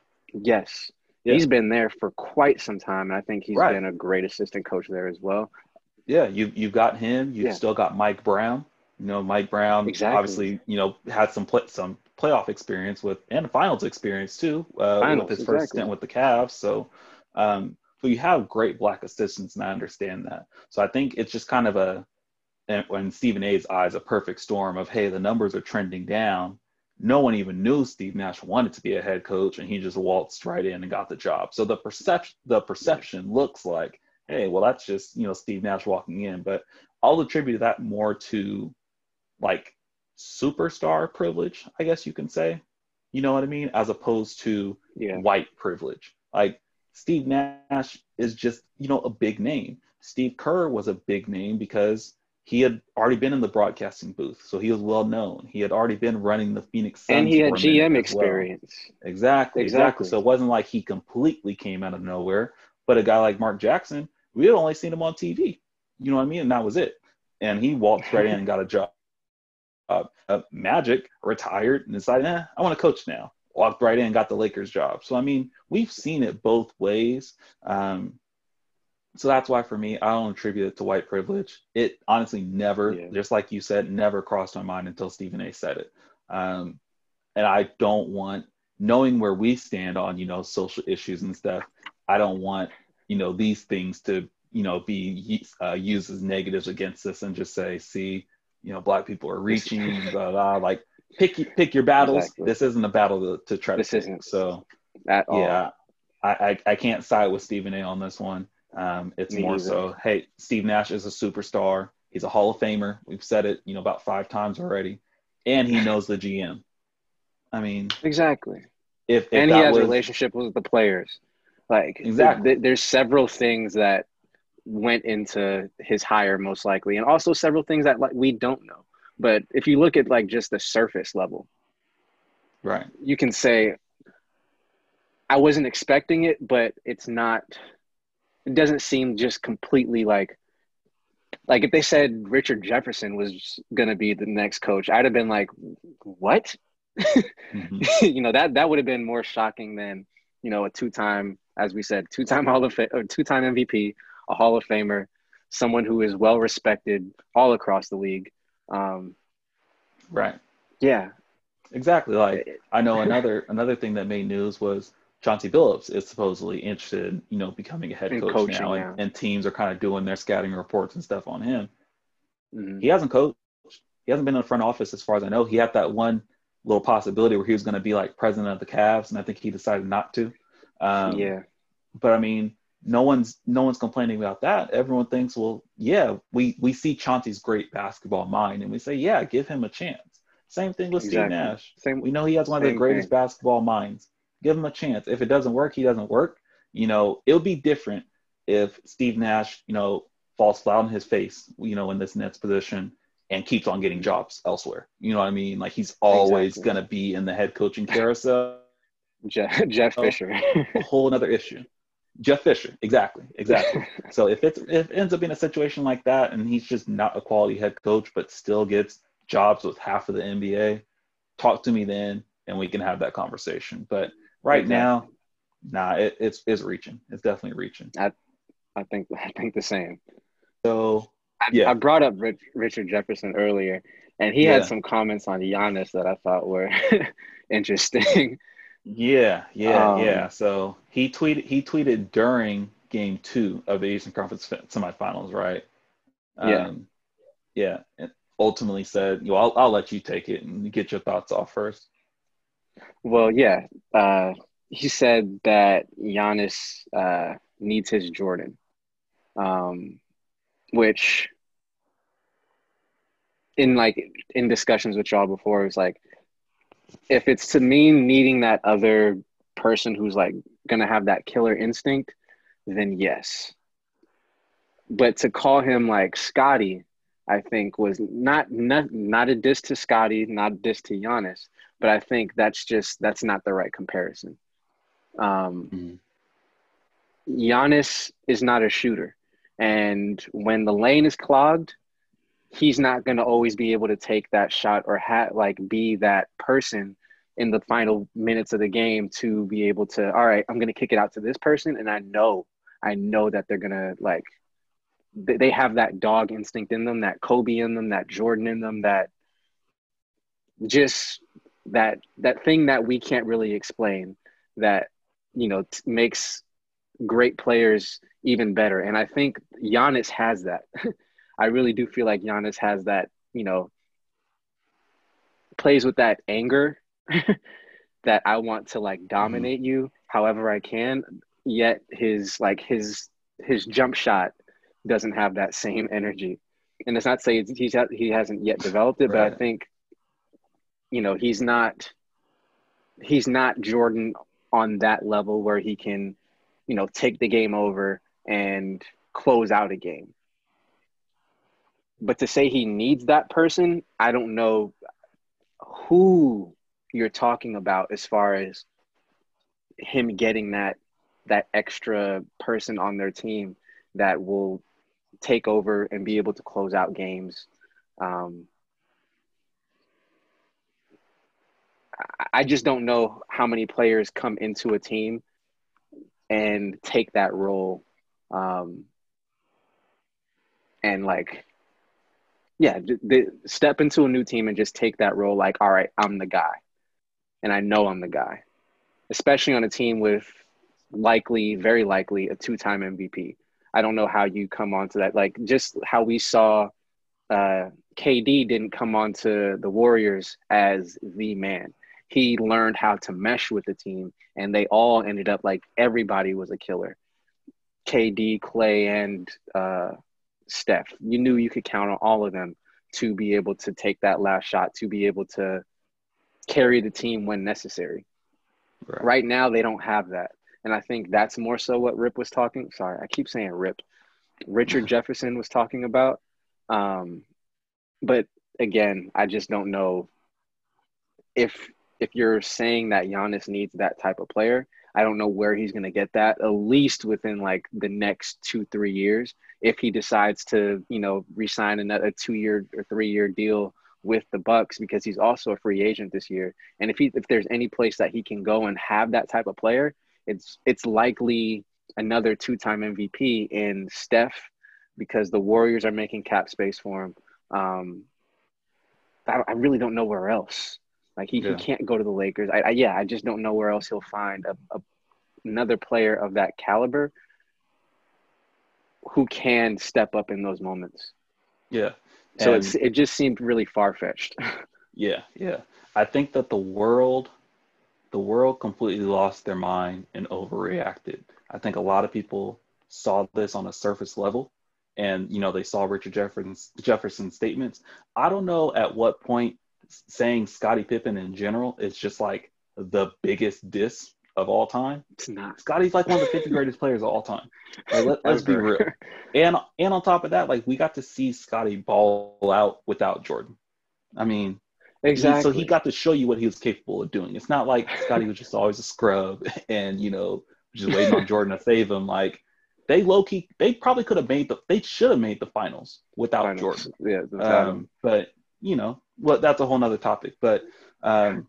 Yes. Yeah, He's been there for quite some time, and I think he's right. been a great assistant coach there as well. Yeah, you you've got him. You've Yeah, still got Mike Brown. You know, Mike Brown exactly. obviously, you know, had some play, some playoff experience with and finals experience too, uh, with Finals, his first exactly. stint with the Cavs. So, um, so you have great black assistants, and I understand that. So I think it's just kind of a, and when Stephen A's eyes, a perfect storm of, hey, the numbers are trending down. No one even knew Steve Nash wanted to be a head coach, and he just waltzed right in and got the job. So the perception, the perception looks like, hey, well, that's just, you know, Steve Nash walking in. But I'll attribute that more to like superstar privilege, I guess you can say. You know what I mean? As opposed to Yeah. white privilege. Like Steve Nash is just, you know, a big name. Steve Kerr was a big name because he had already been in the broadcasting booth, so he was well known. He had already been running the Phoenix And Suns he for had a minute G M as well. experience. Exactly, exactly, Exactly. So it wasn't like he completely came out of nowhere. But a guy like Mark Jackson, we had only seen him on T V. You know what I mean? And that was it. And he walked right in and got a job. Uh, uh, Magic retired and decided, eh, I want to coach now. Walked right in and got the Lakers job. So, I mean, we've seen it both ways. Um, so that's why for me, I don't attribute it to white privilege. It honestly never, Yeah. just like you said, never crossed my mind until Stephen A said it. Um, and I don't want, knowing where we stand on, you know, social issues and stuff, I don't want, you know, these things to, you know, be uh, used as negatives against us and just say, see, you know, black people are reaching, blah, blah, like pick, pick your battles. Exactly. This isn't a battle to, to try This to pick. isn't So at all. yeah, I, I, I can't side with Stephen A on this one. Um, it's Me more either. so, hey, Steve Nash is a superstar. He's a Hall of Famer. We've said it, you know, about five times already. And he knows the G M. I mean, Exactly. if, if And he that has was a relationship with the players. Like, exactly, th- th- there's several things that went into his hire most likely, and also several things that like we don't know. But if you look at like just the surface level, right, you can say, I wasn't expecting it, but it's not, it doesn't seem just completely like, like if they said Richard Jefferson was going to be the next coach, I'd have been like, what? mm-hmm. You know, that, that would have been more shocking than, you know, a two-time, as we said, two-time Hall of Fame, or two-time M V P, a Hall of Famer, someone who is well respected all across the league. Um, right, yeah, exactly. Like I know another another thing that made news was Chauncey Billups is supposedly interested in, you know, becoming a head in coach coaching now, and, now. and teams are kind of doing their scouting reports and stuff on him. Mm-hmm. He hasn't coached. He hasn't been in the front office as far as I know. He had that one little possibility where he was going to be like president of the Cavs, and I think he decided not to. Um, Yeah, but I mean, no one's no one's complaining about that. Everyone thinks, well, yeah, we we see Chauncey's great basketball mind, and we say, yeah, give him a chance. Same thing with exactly. Steve Nash. Same. We know he has one of the Same greatest thing. basketball minds. Give him a chance. If it doesn't work, he doesn't work. You know, it'll be different if Steve Nash, you know, falls flat on his face, you know, in this Nets position and keeps on getting jobs elsewhere. You know what I mean? Like he's always Exactly. going to be in the head coaching carousel. Jeff, Jeff Fisher. A whole other issue. Jeff Fisher, exactly, exactly. So if it's if it ends up being a situation like that, and he's just not a quality head coach, but still gets jobs with half of the N B A, talk to me then, and we can have that conversation. But right Exactly. now, nah, it, it's it's reaching. It's definitely reaching. I, I think I think the same. So I, yeah, I brought up Rich, Richard Jefferson earlier, and he yeah. had some comments on Giannis that I thought were interesting. Yeah, yeah, Um, yeah. So he tweeted he tweeted during game two of the Eastern Conference semifinals, right? Yeah. Um, yeah. And ultimately said, you know, I'll I'll let you take it and get your thoughts off first. Well, yeah. Uh, he said that Giannis uh, needs his Jordan, um, which in like in discussions with y'all before, it was like, if it's to mean needing that other person who's like gonna have that killer instinct, then yes. But to call him like Scotty, I think was not not not a diss to Scotty, not a diss to Giannis, but I think that's just that's not the right comparison. Um, Mm-hmm. Giannis is not a shooter, and when the lane is clogged, he's not going to always be able to take that shot or ha- like be that person in the final minutes of the game to be able to, all right, I'm going to kick it out to this person. And I know, I know that they're going to like, they have that dog instinct in them, that Kobe in them, that Jordan in them, that just that, that thing that we can't really explain that, you know, t- makes great players even better. And I think Giannis has that. I really do feel like Giannis has that, you know, plays with that anger that I want to like dominate mm-hmm. you however I can, yet his like his his jump shot doesn't have that same energy. And it's not to say it's, he's he hasn't yet developed it, right. But I think, you know, he's not he's not Jordan on that level where he can, you know, take the game over and close out a game. But to say he needs that person, I don't know who you're talking about as far as him getting that that extra person on their team that will take over and be able to close out games. Um, I just don't know how many players come into a team and take that role um, and like, yeah, they step into a new team and just take that role like, all right, I'm the guy. And I know I'm the guy, especially on a team with likely, very likely, a two-time M V P. I don't know how you come onto that. Like, just how we saw uh, K D didn't come onto the Warriors as the man. He learned how to mesh with the team, and they all ended up like everybody was a killer. K D, Clay, and uh, Steph. You knew you could count on all of them to be able to take that last shot, to be able to carry the team when necessary. Right. Right now, they don't have that. And I think that's more so what Rip was talking. Sorry, I keep saying Rip. Richard Jefferson was talking about. Um, but again, I just don't know if if you're saying that Giannis needs that type of player. I don't know where he's going to get that, at least within like the next two, three years. If he decides to, you know, re-sign another two-year or three-year deal with the Bucks, because he's also a free agent this year. And if he, if there's any place that he can go and have that type of player, it's it's likely another two-time M V P in Steph, because the Warriors are making cap space for him. Um, I, I really don't know where else. Like he, yeah. he can't go to the Lakers. I, I yeah, I just don't know where else he'll find a, a another player of that caliber who can step up in those moments. Yeah. So it's it just seemed really far-fetched. Yeah, yeah. I think that the world the world completely lost their mind and overreacted. I think a lot of people saw this on a surface level, and you know, they saw Richard Jefferson's Jefferson's statements. I don't know at what point saying Scottie Pippen in general is just like the biggest diss of all time. It's not. Scottie's like one of the fifty greatest players of all time. Like, let, let's be real. And and on top of that, like we got to see Scottie ball out without Jordan. I mean, exactly. He, so he got to show you what he was capable of doing. It's not like Scottie was just always a scrub and, you know, just waiting on Jordan to save him. Like they low key, they probably could have made the, they should have made the finals without finals. Jordan. Yeah, um, but you know, well, that's a whole nother topic. But um,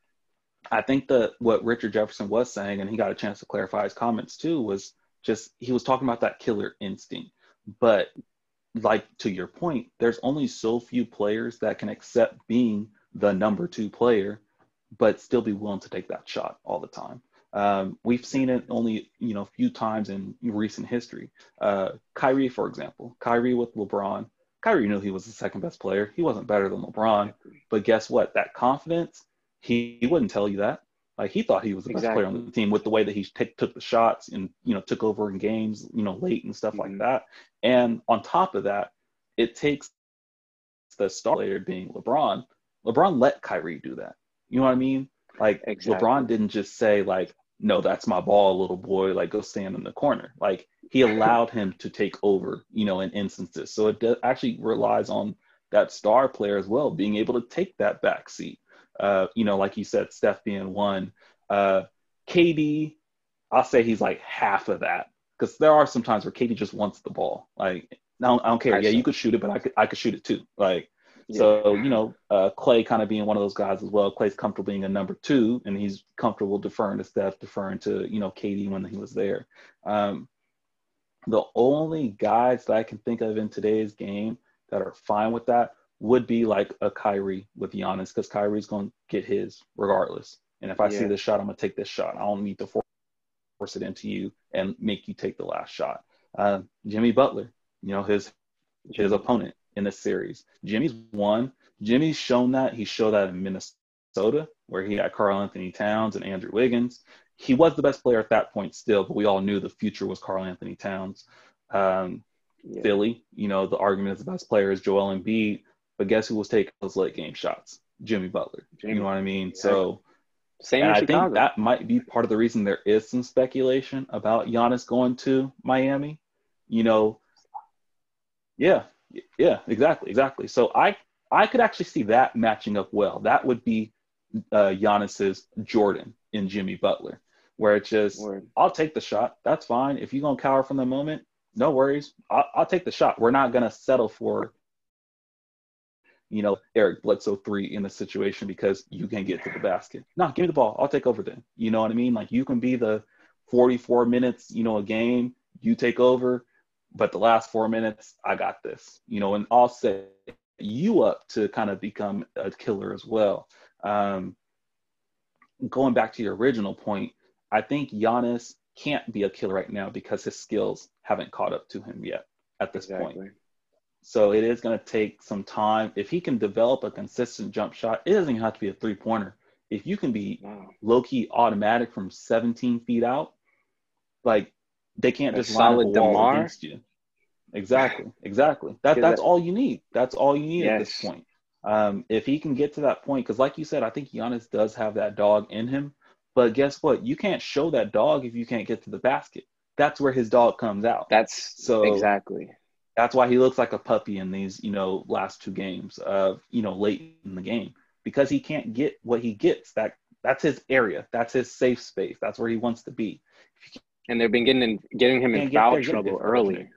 I think that what Richard Jefferson was saying, and he got a chance to clarify his comments too, was just he was talking about that killer instinct. But like to your point, there's only so few players that can accept being the number two player, but still be willing to take that shot all the time. Um, we've seen it only, you know, a few times in recent history. Uh, Kyrie, for example, Kyrie with LeBron. Kyrie knew he was the second best player. He wasn't better than LeBron, but guess what? That confidence, he, he wouldn't tell you that. Like he thought he was the exactly. best player on the team with the way that he t- took the shots and, you know, took over in games, you know, late and stuff mm-hmm. like that. And on top of that, it takes the star player being LeBron. LeBron let Kyrie do that. You know what I mean? Like exactly. LeBron didn't just say like, no, that's my ball, little boy, like go stand in the corner. Like he allowed him to take over, you know, in instances. So it de- actually relies on that star player as well, being able to take that back seat. Uh, you know, like you said, Steph being one. Uh, K D, I'll say he's like half of that, because there are some times where K D just wants the ball. Like I don't, I don't care. I Yeah, see. you could shoot it, but I could I could shoot it too. Like Yeah. so, you know, uh, Clay kind of being one of those guys as well. Clay's comfortable being a number two, and he's comfortable deferring to Steph, deferring to you know K D when he was there. Um, the only guys that I can think of in today's game that are fine with that would be like a Kyrie with Giannis, because Kyrie's going to get his regardless. And if I Yeah. see this shot, I'm going to take this shot. I don't need to force it into you and make you take the last shot. Uh, Jimmy Butler, you know, his his opponent in this series. Jimmy's won. Jimmy's shown that. He showed that in Minnesota, where he had Karl Anthony Towns and Andrew Wiggins. He was the best player at that point still, but we all knew the future was Karl Anthony Towns. Um, Yeah. Philly, you know, the argument is the best player is Joel Embiid, but guess who was taking those late game shots? Jimmy Butler. Jimmy. You know what I mean? Yeah. So Same and in I Chicago. think that might be part of the reason there is some speculation about Giannis going to Miami. You know, yeah, yeah, exactly, exactly. So I I could actually see that matching up well. That would be uh, Giannis's Jordan in Jimmy Butler, where it's just, Word. I'll take the shot. That's fine. If you're going to cower from the moment, no worries. I'll, I'll take the shot. We're not going to settle for, you know, Eric Bledsoe three in the situation because you can't get to the basket. No, give me the ball. I'll take over then. You know what I mean? Like, you can be the forty-four minutes, you know, a game, you take over, but the last four minutes, I got this, you know, and I'll set you up to kind of become a killer as well. Um, going back to your original point, I think Giannis can't be a killer right now because his skills haven't caught up to him yet at this Exactly. point. So it is going to take some time. If he can develop a consistent jump shot, it doesn't even have to be a three-pointer. If you can be Wow. low-key automatic from seventeen feet out, like, they can't A just line up a solid wall DeMar? against you. Exactly, exactly. That Yeah, That's that- all you need. That's all you need at this Yes. point. Um, if he can get to that point, because like you said, I think Giannis does have that dog in him. But guess what? You can't show that dog if you can't get to the basket. That's where his dog comes out. That's So exactly. that's why he looks like a puppy in these, you know, last two games of, you know, late in the game, because he can't get what he gets. That that's his area. That's his safe space. That's where he wants to be. And they've been getting in, getting him in Can't get foul there, get trouble there. early.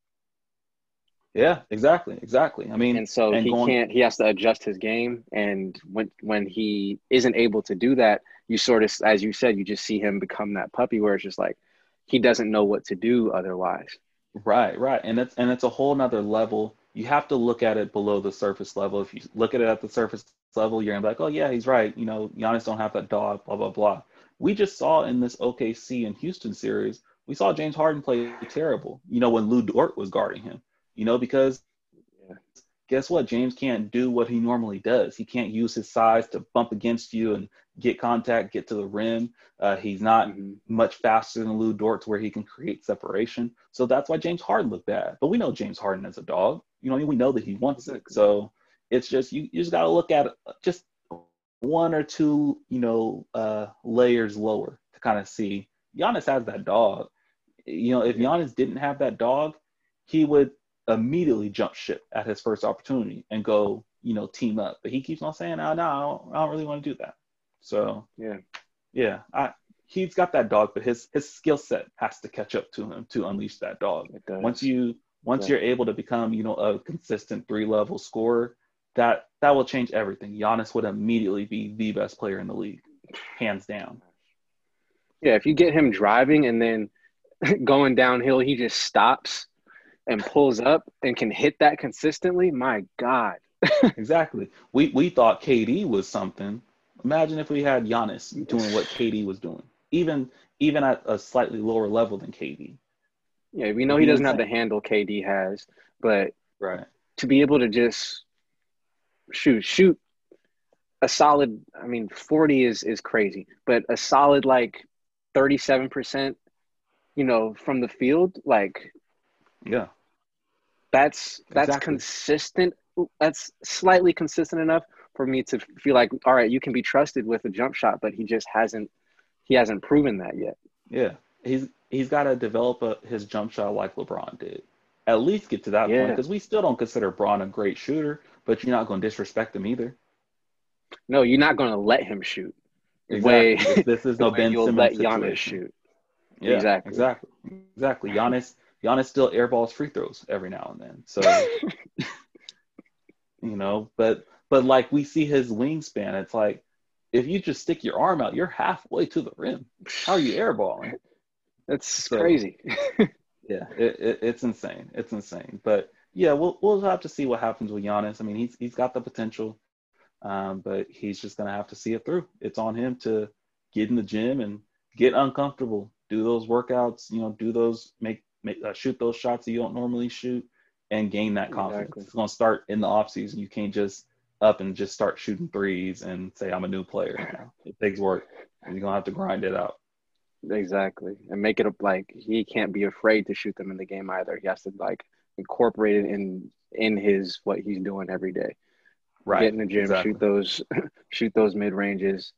Yeah, exactly, exactly. I mean, And so and he going- can't, he has to adjust his game. And when when he isn't able to do that, you sort of, as you said, you just see him become that puppy where it's just like he doesn't know what to do otherwise. Right, right. And it's and it's a whole nother level. You have to look at it below the surface level. If you look at it at the surface level, you're gonna be like, oh yeah, he's right. You know, Giannis don't have that dog, blah, blah, blah. We just saw in this O K C and Houston series, we saw James Harden play terrible, you know, when Lou Dort was guarding him. You know, because Yeah. guess what? James can't do what he normally does. He can't use his size to bump against you and get contact, get to the rim. Uh, he's not Mhm. much faster than Lou Dort to where he can create separation. So that's why James Harden looked bad. But we know James Harden is a dog. You know, we know that he wants it. So it's just, you, you just got to look at it just one or two, you know, uh, layers lower to kind of see. Giannis has that dog. You know, if Giannis didn't have that dog, he would immediately jump ship at his first opportunity and go, you know, team up. But he keeps on saying, no, no, I don't, I don't really want to do that. So, Yeah. yeah, I, he's got that dog, but his his skill set has to catch up to him to unleash that dog. It does. Once you once Yeah. you're able to become, you know, a consistent three level scorer, that that will change everything. Giannis would immediately be the best player in the league, hands down. Yeah, if you get him driving and then going downhill, he just stops and pulls up and can hit that consistently, my God. Exactly. We we thought K D was something. Imagine if we had Giannis doing what K D was doing, even even at a slightly lower level than K D. Yeah, we know It'd he be doesn't have the insane. handle K D has, but Right. to be able to just shoot, shoot a solid, I mean, forty is, is crazy, but a solid like thirty-seven percent, you know, from the field, like Yeah. that's, that's Exactly. consistent. That's slightly consistent enough for me to feel like, all right, you can be trusted with a jump shot, but he just hasn't, he hasn't proven that yet. Yeah. He's he's got to develop a, his jump shot like LeBron did. At least get to that point, Yeah. because we still don't consider Braun a great shooter, but you're not going to disrespect him either. No, you're not going to let him shoot. Exactly. Way- This is the no way Ben you'll Simmons let Giannis situation. shoot. Yeah, Exactly. exactly, exactly. Giannis, Giannis still airballs free throws every now and then. So, you know, but but like we see his wingspan, it's like if you just stick your arm out, you're halfway to the rim. How are you airballing? That's So, crazy. yeah, it, it, it's insane. It's insane. But yeah, we'll we'll have to see what happens with Giannis. I mean, he's he's got the potential, um, but he's just gonna have to see it through. It's on him to get in the gym and get uncomfortable, do those workouts, you know, do those make, make uh, shoot those shots that you don't normally shoot, and gain that confidence. Exactly. It's gonna start in the off season. You can't just up and just start shooting threes and say I'm a new player now. It takes work, and you're gonna have to grind it out. Exactly. And make it like he can't be afraid to shoot them in the game either. He has to like incorporate it in in his what he's doing every day. Right. Get in the gym, exactly. shoot those shoot those mid ranges.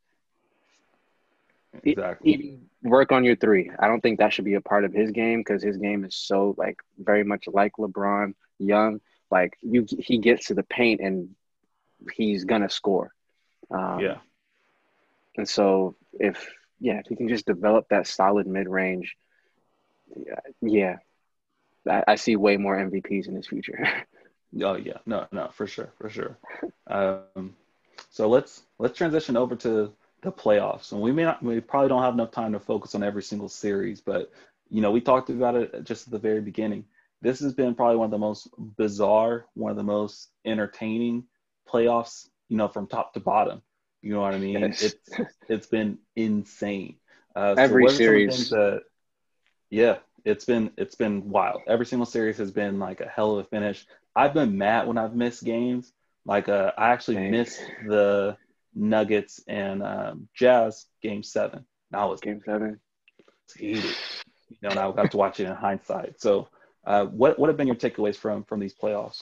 Exactly. Even work on your three. I don't think that should be a part of his game because his game is so like very much like LeBron, young. Like you, he gets to the paint and he's gonna score. Um, yeah. And so if yeah, if he can just develop that solid mid range, yeah, yeah, I, I see way more M V Ps in his future. Oh yeah, no, no, for sure, for sure. Um, so let's let's transition over to the playoffs, and we may not, we probably don't have enough time to focus on every single series, but you know, we talked about it just at the very beginning. This has been probably one of the most bizarre, one of the most entertaining playoffs, you know, from top to bottom. You know what I mean? Yes. It's it's been insane. Uh, Every so series. That, yeah, it's been it's been wild. Every single series has been like a hell of a finish. I've been mad when I've missed games. Like uh, I actually Dang. missed the Nuggets and um, Jazz game seven. Now it's Game seven. heated. You know, and I got to watch it in hindsight. So, uh, what what have been your takeaways from from these playoffs?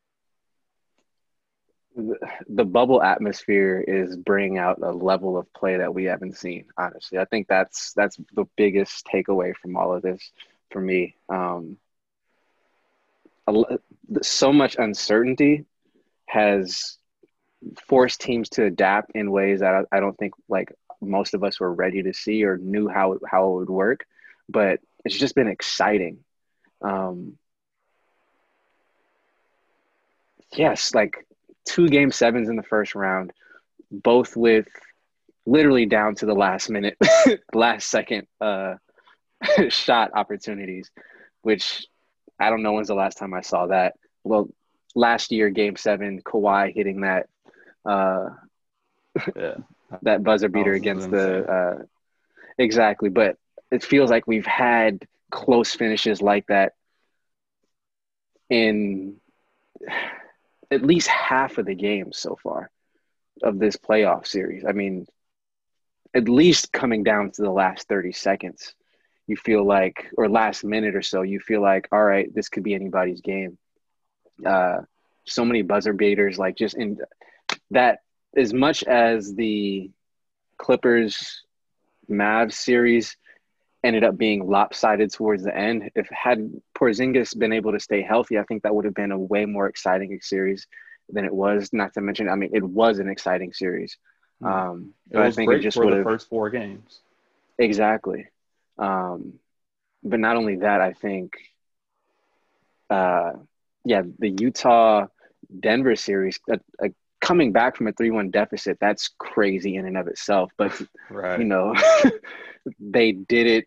The, the bubble atmosphere is bringing out a level of play that we haven't seen. Honestly, I think that's that's the biggest takeaway from all of this for me. Um, a, so much uncertainty has forced teams to adapt in ways that I, I don't think like most of us were ready to see or knew how how it would work. But it's just been exciting. Um, yes, like. Two game sevens in the first round, both with literally down to the last minute, last second uh, shot opportunities, which I don't know when's the last time I saw that. Well, last year, game seven, Kawhi hitting that uh, yeah. that buzzer beater against the uh, – exactly. But it feels like we've had close finishes like that in – at least half of the games so far of this playoff series. I mean, at least coming down to the last thirty seconds, you feel like, or last minute or so, you feel like, all right, this could be anybody's game. Uh, so many buzzer beaters, like just in that, as much as the Clippers Mavs series ended up being lopsided towards the end. If had Porzingis been able to stay healthy, I think that would have been a way more exciting series than it was. Not to mention, I mean, it was an exciting series. Um, it but was I think great it just for would the have first four games. Exactly. Um, but not only that, I think, uh, yeah, the Utah Denver series, uh, uh, coming back from a three one deficit, that's crazy in and of itself. But, right. you know, they did it.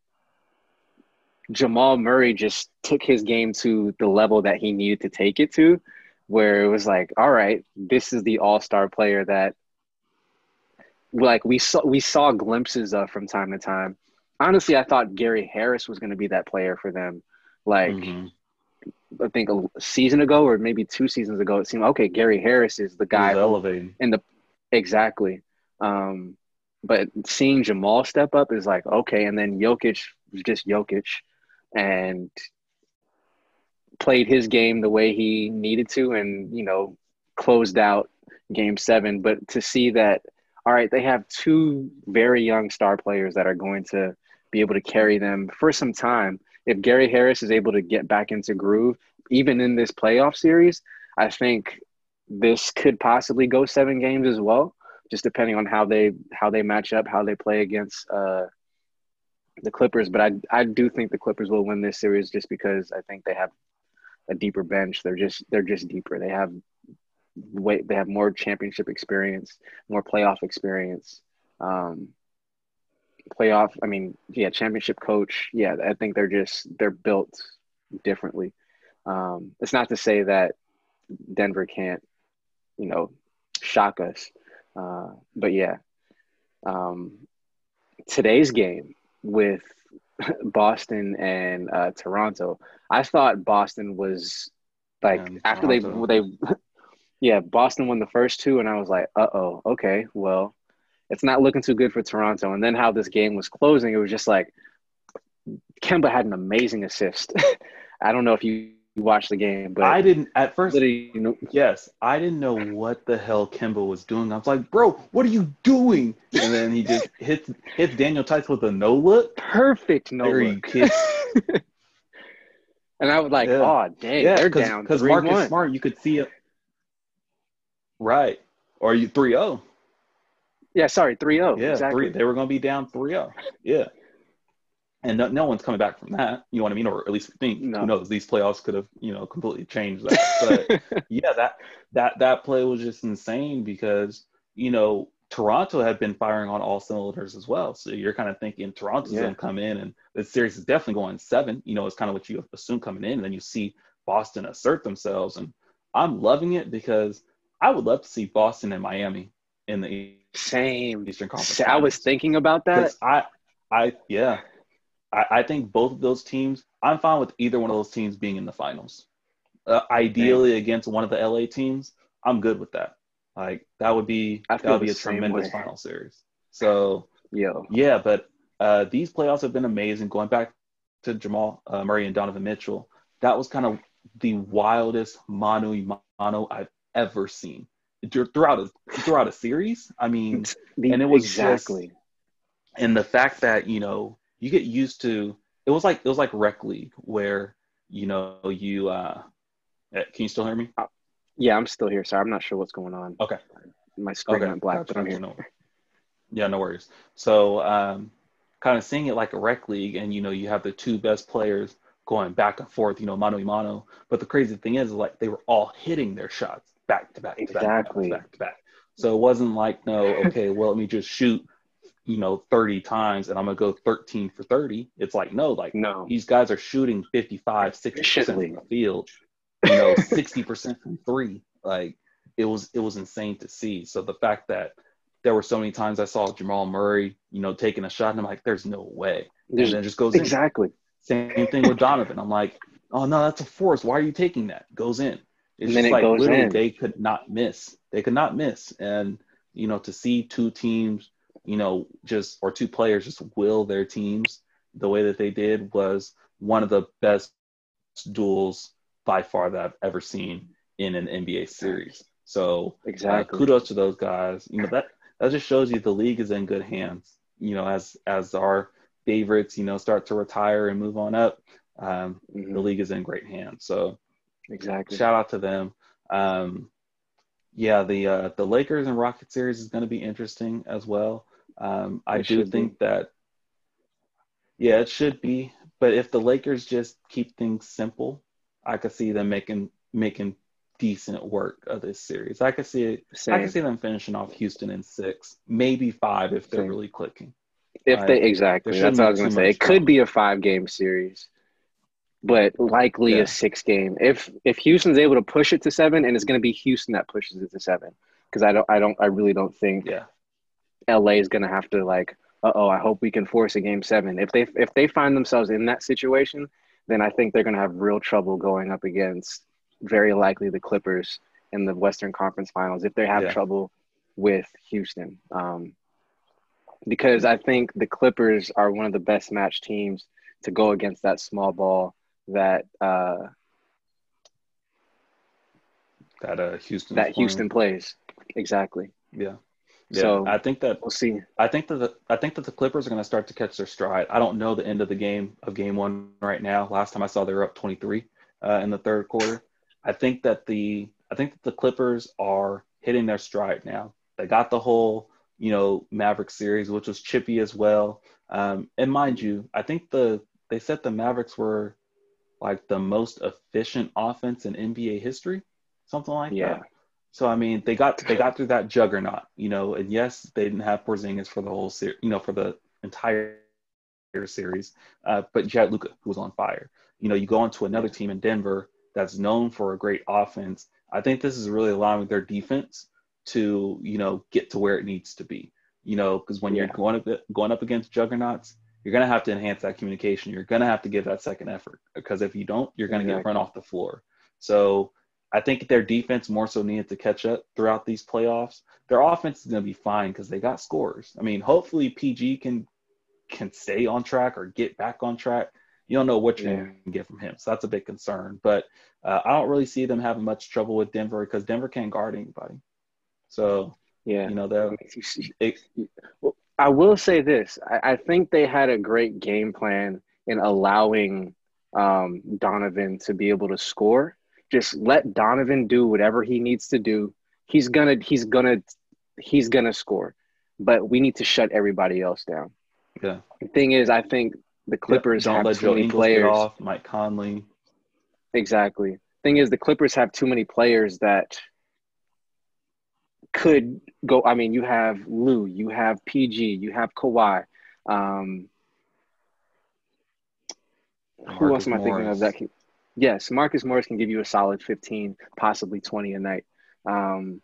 Jamal Murray just took his game to the level that he needed to take it to, where it was like, all right, this is the all-star player that like we saw we saw glimpses of from time to time. Honestly, I thought Gary Harris was going to be that player for them. Like, mm-hmm. I think a season ago or maybe two seasons ago, it seemed, okay, Gary Harris is the guy elevating in the exactly. Um, but seeing Jamal step up is like, okay, and then Jokic was just Jokic and played his game the way he needed to and, you know, closed out game seven. But to see that, all right, they have two very young star players that are going to be able to carry them for some time. If Gary Harris is able to get back into groove, even in this playoff series, I think this could possibly go seven games as well, just depending on how they how they match up, how they play against uh, the Clippers, but I I do think the Clippers will win this series just because I think they have a deeper bench. They're just they're just deeper. They have way they have more championship experience, more playoff experience. Um, playoff, I mean, yeah, championship coach. Yeah, I think they're just they're built differently. Um, it's not to say that Denver can't, you know, shock us. Uh, but yeah, um, today's game with Boston and uh, Toronto, I thought Boston was like And after they Toronto. they yeah, Boston won the first two, and I was like, uh oh, okay, well, it's not looking too good for Toronto. And then how this game was closing, it was just like Kemba had an amazing assist. I don't know if you watched the game, but I didn't at first. literally, you know, Yes, I didn't know what the hell Kemba was doing. I was like, bro, what are you doing? And then he just hits hits Daniel Tice with a no look. perfect no Are you look. kidding? And I was like, Yeah. oh dang, Yeah, they're because down because three Marcus one. Smart, you could see it. Right. Or you three oh. Yeah, sorry, three oh. Yeah, exactly. three. They were going to be down three oh. Yeah. And no, no one's coming back from that. You know what I mean? Or at least think. No. Who knows? These playoffs could have, you know, completely changed that. But yeah, that that that play was just insane because, you know, Toronto had been firing on all cylinders as well. So you're kind of thinking Toronto's Yeah. going to come in and the series is definitely going seven. You know, it's kind of what you assume coming in. And then you see Boston assert themselves. And I'm loving it because I would love to see Boston and Miami in the Same. Eastern Conference. I was Finals. thinking about that. 'Cause I, I, yeah, I, I think both of those teams. I'm fine with either one of those teams being in the finals. Uh, ideally, against one of the L A teams, I'm good with that. Like that would be I that feel would be the a same tremendous way. final series. So Yo, yeah, but uh, these playoffs have been amazing. Going back to Jamal uh, Murray and Donovan Mitchell, that was kind of the wildest mano a mano I've ever seen throughout a throughout a series. I mean, the, and it was exactly. just, and the fact that you know you get used to it was like it was like rec league where you know you uh, can you still hear me? Yeah, I'm still here. Sorry, I'm not sure what's going on. Okay. My screen Okay. went black, Gotcha. but I'm here. No, yeah, no worries. So, um, kind of seeing it like a rec league, and you know, you have the two best players going back and forth, you know, mano a mano. But the crazy thing is, like, they were all hitting their shots back to back to back, Exactly. to back to back. So it wasn't like, no, okay, well, let me just shoot, you know, thirty times, and I'm gonna go thirteen for thirty. It's like, no, like No. these guys are shooting fifty-five, sixty percent from Efficiently. the field, you know, sixty percent from three. Like it was, it was insane to see. So the fact that there were so many times I saw Jamal Murray, you know, taking a shot, and I'm like, there's no way. There's- and then it just goes Exactly. in. Same thing with Donovan. I'm like, oh no, that's a force. Why are you taking that? Goes in. It's And then just it like goes literally in. they could not miss. They could not miss. And, you know, to see two teams, you know, just or two players just will their teams the way that they did was one of the best duels by far that I've ever seen in an N B A series. So uh, Exactly. kudos to those guys. You know, that that just shows you the league is in good hands. You know, as as our favorites, you know, start to retire and move on up, um, Mhm. the league is in great hands. So Exactly. shout out to them. Um, yeah, the uh, the Lakers and Rockets series is going to be interesting as well. Um, I It do should think be. that, yeah, it should be. But if the Lakers just keep things simple, I could see them making making decent work of this series. I could see it. I Same. could see them finishing off Houston in six, maybe five if they're Same. really clicking. If Right. they exactly, There that's what I was shouldn't gonna be say. too It much could drama. be a five game series, but likely Yeah. a six game. If if Houston's able to push it to seven, and it's gonna be Houston that pushes it to seven, because I don't, I don't, I really don't think Yeah, L A is gonna have to like, uh oh, I hope we can force a game seven. If they if they find themselves in that situation, then I think they're gonna have real trouble going up against very likely the Clippers in the Western Conference Finals if they have Yeah. trouble with Houston. Um, because I think the Clippers are one of the best matched teams to go against that small ball that uh, that uh, Houston. that Houston plays. Exactly. Yeah, yeah. So I think that we'll see. I think that the I think that the Clippers are going to start to catch their stride. I don't know the end of the game of game one right now. Last time I saw they were up twenty-three uh, in the third quarter. I think that the I think that the Clippers are hitting their stride now. They got the whole you know Maverick series, which was chippy as well. Um, and mind you, I think the they said the Mavericks were like the most efficient offense in N B A history, something like Yeah. that. So I mean, they got they got through that juggernaut, you know. And yes, they didn't have Porzingis for the whole series, you know, for the entire series, uh, but you had Luka, who was on fire. You know, you go into another team in Denver that's known for a great offense. I think this is really allowing their defense to, you know, get to where it needs to be. You know, because when Yeah. you're going up going up against juggernauts, you're gonna have to enhance that communication. You're gonna have to give that second effort, because if you don't, you're gonna get Exactly. run off the floor. So I think their defense more so needed to catch up throughout these playoffs. Their offense is gonna be fine because they got scores. I mean, hopefully P G can can stay on track or get back on track. You don't know what you're Yeah. going to get from him. So that's a big concern. But uh, I don't really see them having much trouble with Denver, because Denver can't guard anybody. So, Yeah. you know, they're it, Well, I will say this. I, I think they had a great game plan in allowing um, Donovan to be able to score. Just let Donovan do whatever he needs to do. He's gonna he's gonna he's gonna score. But we need to shut everybody else down. yeah. The thing is, I think the Clippers Don't have let too Joe many Ingles get players. off, Mike Conley. Exactly. Thing is, the Clippers have too many players that could go. I mean, you have Lou, you have P G, you have Kawhi. Um, who else Marcus am I thinking of Morris. that can? Yes, Marcus Morris can give you a solid fifteen, possibly twenty a night. Um,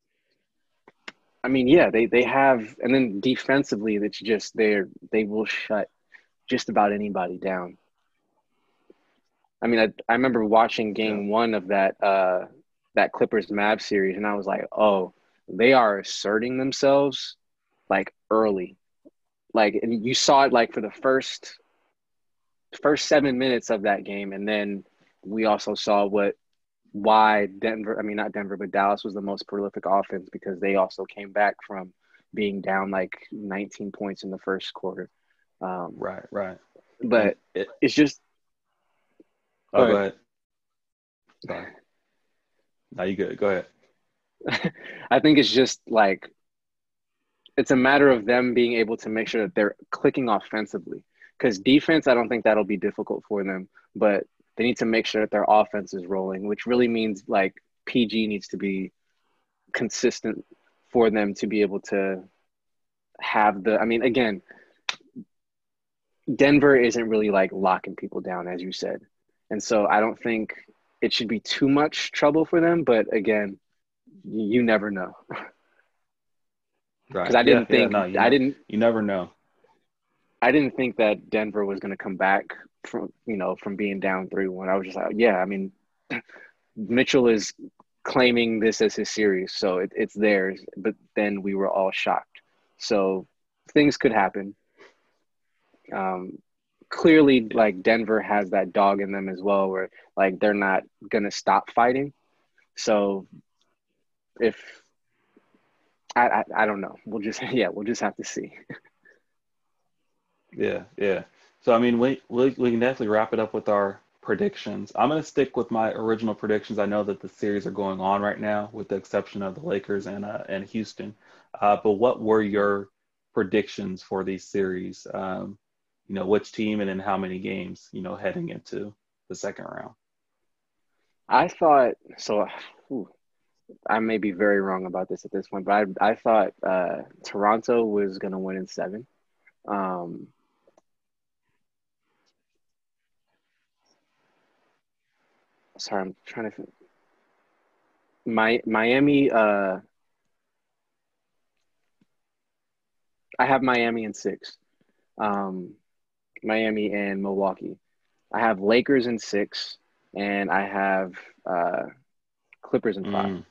I mean, yeah, they they have, and then defensively, that's just they're they will shut just about anybody down. I mean, I I remember watching game Yeah. one of that uh that Clippers Mavs series, and I was like, oh, they are asserting themselves like early, like, and you saw it like for the first first seven minutes of that game, and then we also saw what why Denver, I mean not Denver, but Dallas was the most prolific offense, because they also came back from being down like nineteen points in the first quarter. Um, Right, right. And but it, it's just oh, go go ahead. Sorry. No, you good. Go ahead. I think it's just like it's a matter of them being able to make sure that they're clicking offensively. Because defense, I don't think that'll be difficult for them, but they need to make sure that their offense is rolling, which really means like P G needs to be consistent for them to be able to have the. I mean, again, Denver isn't really like locking people down, as you said, and so I don't think it should be too much trouble for them. But again, you never know. Right. Because I Yeah, didn't yeah, think no, you I know, didn't you never know. I didn't think that Denver was going to come back from you know from being down three one. I was just like, yeah, I mean, Mitchell is claiming this as his series, so it, it's theirs. But then we were all shocked. So things could happen. Um, clearly, like Denver has that dog in them as well, where like they're not going to stop fighting. So if I, I I don't know, we'll just yeah, we'll just have to see. Yeah, yeah. So I mean, we we we can definitely wrap it up with our predictions. I'm gonna stick with my original predictions. I know that the series are going on right now, with the exception of the Lakers and uh, and Houston. Uh, but what were your predictions for these series? Um, you know, which team and in how many games? You know, heading into the second round. I thought so. Whew, I may be very wrong about this at this point, but I I thought uh, Toronto was going to win in seven. Um, sorry, I'm trying to think. My Miami. Uh, I have Miami in six. Um, Miami and Milwaukee. I have Lakers in six, and I have uh, Clippers in five. Mm,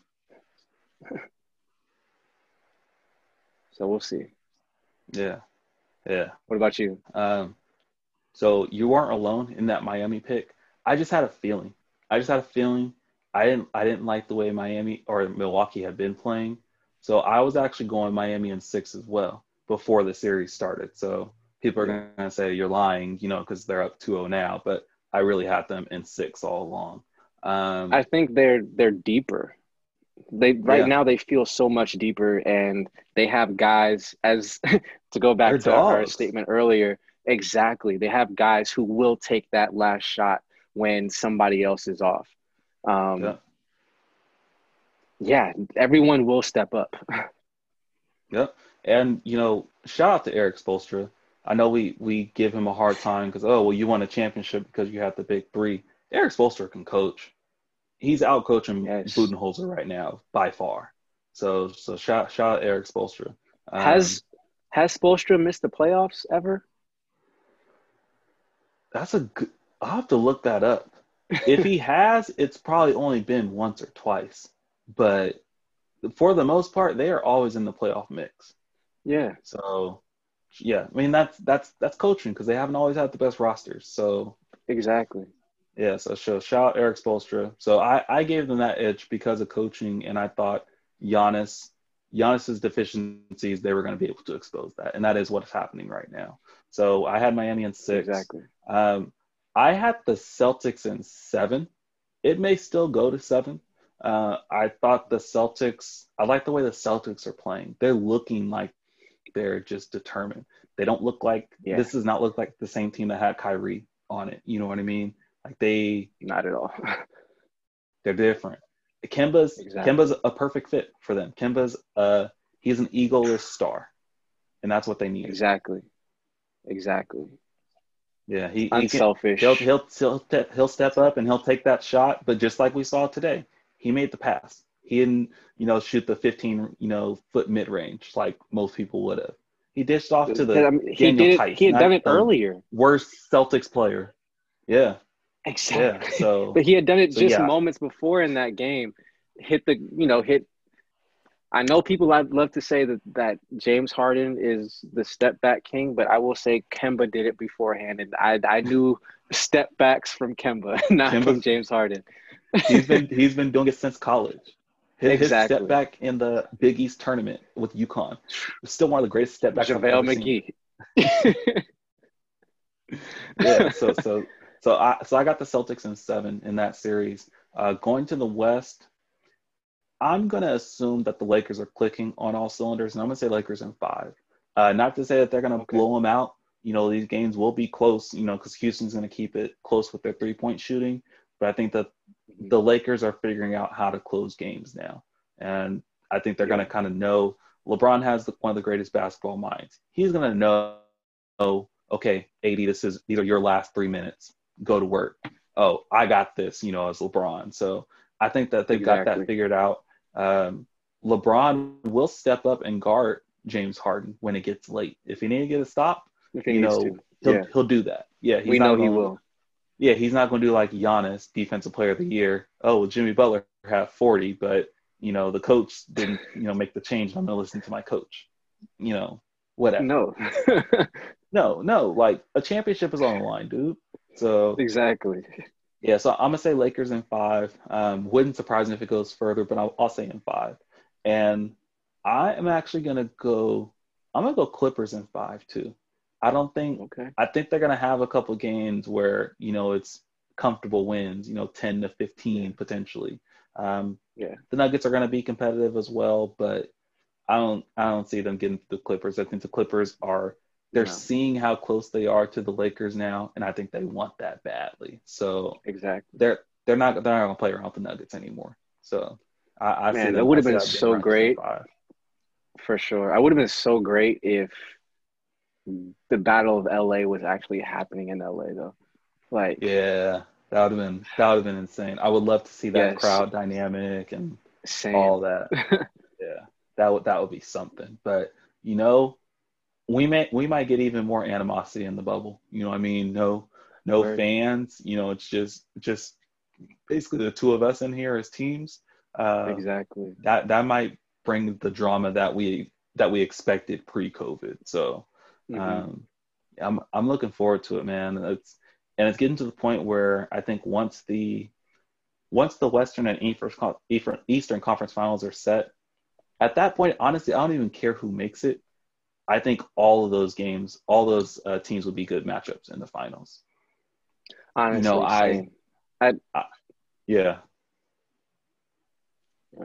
So we'll see. yeah, yeah. What about you? Um, so you weren't alone in that Miami pick. I just had a feeling. I just had a feeling. I didn't I didn't like the way Miami or Milwaukee had been playing. So I was actually going Miami in six as well before the series started. So people are Yeah. going to say you're lying, you know, because they're up two oh now. But I really had them in six all along. Um, I think they're they're deeper. They right Yeah. now they feel so much deeper, and they have guys as to go back They're to our dogs. statement earlier. Exactly, they have guys who will take that last shot when somebody else is off. Um, Yeah. yeah, everyone will step up. Yep. And, you know, shout out to Eric Spoelstra. I know we we give him a hard time because, oh, well, you won a championship because you had the big three. Eric Spoelstra can coach. He's out coaching Yes. Budenholzer right now by far. So so shout shout out Eric Spoelstra. Um, Has has Spoelstra missed the playoffs ever? that's a good. I'll have to look that up. If he has, it's probably only been once or twice. But for the most part, they are always in the playoff mix. Yeah, So, yeah, I mean that's that's that's coaching because they haven't always had the best rosters. So, exactly. yeah, so, so shout out Eric Spoelstra. So I, I gave them that edge because of coaching, and I thought Giannis Giannis's deficiencies, they were going to be able to expose that, and that is what's happening right now. So I had Miami in six. Exactly. Um, I had the Celtics in seven. It may still go to seven. Uh, I thought the Celtics. I like the way the Celtics are playing. They're looking like they're just determined. They don't look like Yeah. this does not look like the same team that had Kyrie on it. You know what I mean? Like they, Not at all. they're different. Kemba's Exactly. Kemba's a perfect fit for them. Kemba's uh he's an egoless star, and that's what they need. Exactly. Exactly. Yeah, he, he can, Unselfish. he'll he'll he'll te- he'll step up and he'll take that shot. But just like we saw today, he made the pass. He didn't, you know, shoot the fifteen, you know, foot mid range like most people would have. He dished off to the I mean, he Daniel did it, Tice, he had not done it the earlier. worst Celtics player. Yeah, Exactly. yeah. So, But he had done it so, just yeah. moments before in that game. Hit the, you know, hit. I know people I'd love to say that, that James Harden is the step back king, but I will say Kemba did it beforehand. And I I knew step backs from Kemba, not Kemba's- from James Harden. he's been he's been doing it since college. His, Exactly. his step back in the Big East tournament with UConn was still one of the greatest step backs I've JaVale ever seen. McGee. Yeah, so so so I so I got the Celtics in seven in that series. Uh, going to the West, I'm gonna assume that the Lakers are clicking on all cylinders, and I'm gonna say Lakers in five. Uh, not to say that they're gonna Okay. blow them out. You know, these games will be close. You know, because Houston's gonna keep it close with their three point shooting. But I think that the Lakers are figuring out how to close games now, and I think they're Yeah. gonna kind of know. LeBron has the, one of the greatest basketball minds. He's gonna know. Oh, okay, A D, this is these are your last three minutes. Go to work. Oh, I got this, you know, as LeBron. So I think that they've got Exactly. that figured out. Um, LeBron will step up and guard James Harden when it gets late. If he need to get a stop, If he you needs know, to. he'll Yeah. he'll do that. Yeah, he's We not know he gonna- will. Yeah, he's not going to do like Giannis, Defensive Player of the Year. Oh, well, Jimmy Butler had forty, but you know the coach didn't, you know, make the change. I'm going to listen to my coach. You know, whatever. No. no, no. Like a championship is on the line, dude. So Exactly. yeah, so I'm gonna say Lakers in five. Um, wouldn't surprise me if it goes further, but I'll, I'll say in five. And I am actually gonna go. I'm gonna go Clippers in five too. I don't think. Okay. I think they're gonna have a couple games where you know it's comfortable wins. You know, ten to fifteen potentially. Um, Yeah. the Nuggets are gonna be competitive as well, but I don't. I don't see them getting the Clippers. I think the Clippers are. They're No. seeing how close they are to the Lakers now, and I think they want that badly. So Exactly. they're they're not they're not gonna play around with the Nuggets anymore. So I, I see Man, them, that would I have see been that being so around great. five. For sure. I would have been so great if the Battle of L A was actually happening in L A though. Like Yeah, that would have been that would have been insane. I would love to see that Yes. crowd dynamic and same. all that. Yeah, that would that would be something. But you know, we may we might get even more animosity in the bubble. You know what I mean? No no Word. fans. You know, it's just just basically the two of us in here as teams. Uh, Exactly. that that might bring the drama that we that we expected pre-COVID. So Mhm. um, I'm I'm looking forward to it, man. It's and it's getting to the point where I think once the once the Western and Eastern Eastern Conference Finals are set, at that point, honestly, I don't even care who makes it. I think all of those games, all those uh, teams would be good matchups in the finals. Honestly, know, I- same. Yeah.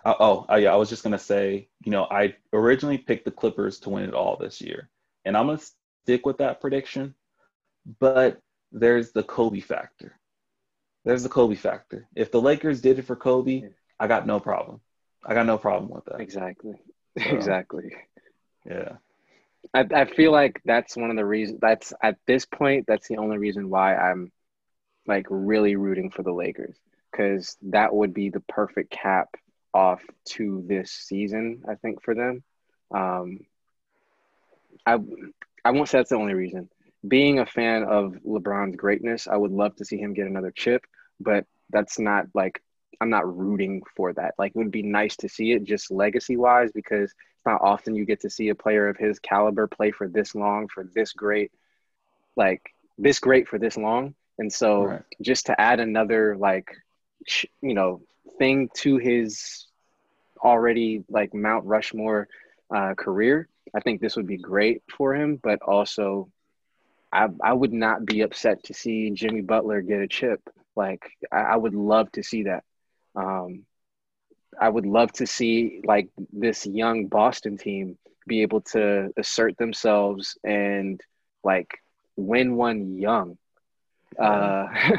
Uh, oh, uh, yeah, I was just gonna say, you know, I originally picked the Clippers to win it all this year, and I'm gonna stick with that prediction. But there's the Kobe factor. There's the Kobe factor. If the Lakers did it for Kobe, I got no problem. I got no problem with that. Exactly. So, exactly. Yeah. I, I feel like that's one of the reasons. That's at this point, that's the only reason why I'm like really rooting for the Lakers, because that would be the perfect cap off to this season, I think, for them. Um, I I won't say that's the only reason. Being a fan of LeBron's greatness, I would love to see him get another chip, but that's not like I'm not rooting for that. Like, it would be nice to see it just legacy wise, because it's not often you get to see a player of his caliber play for this long, for this great, like this great for this long. And so Right. just to add another, like, sh- you know, thing to his already like Mount Rushmore uh, career, I think this would be great for him. But also, I, I would not be upset to see Jimmy Butler get a chip. Like, I, I would love to see that. Um, I would love to see like this young Boston team be able to assert themselves and like win one young. Yeah. Uh,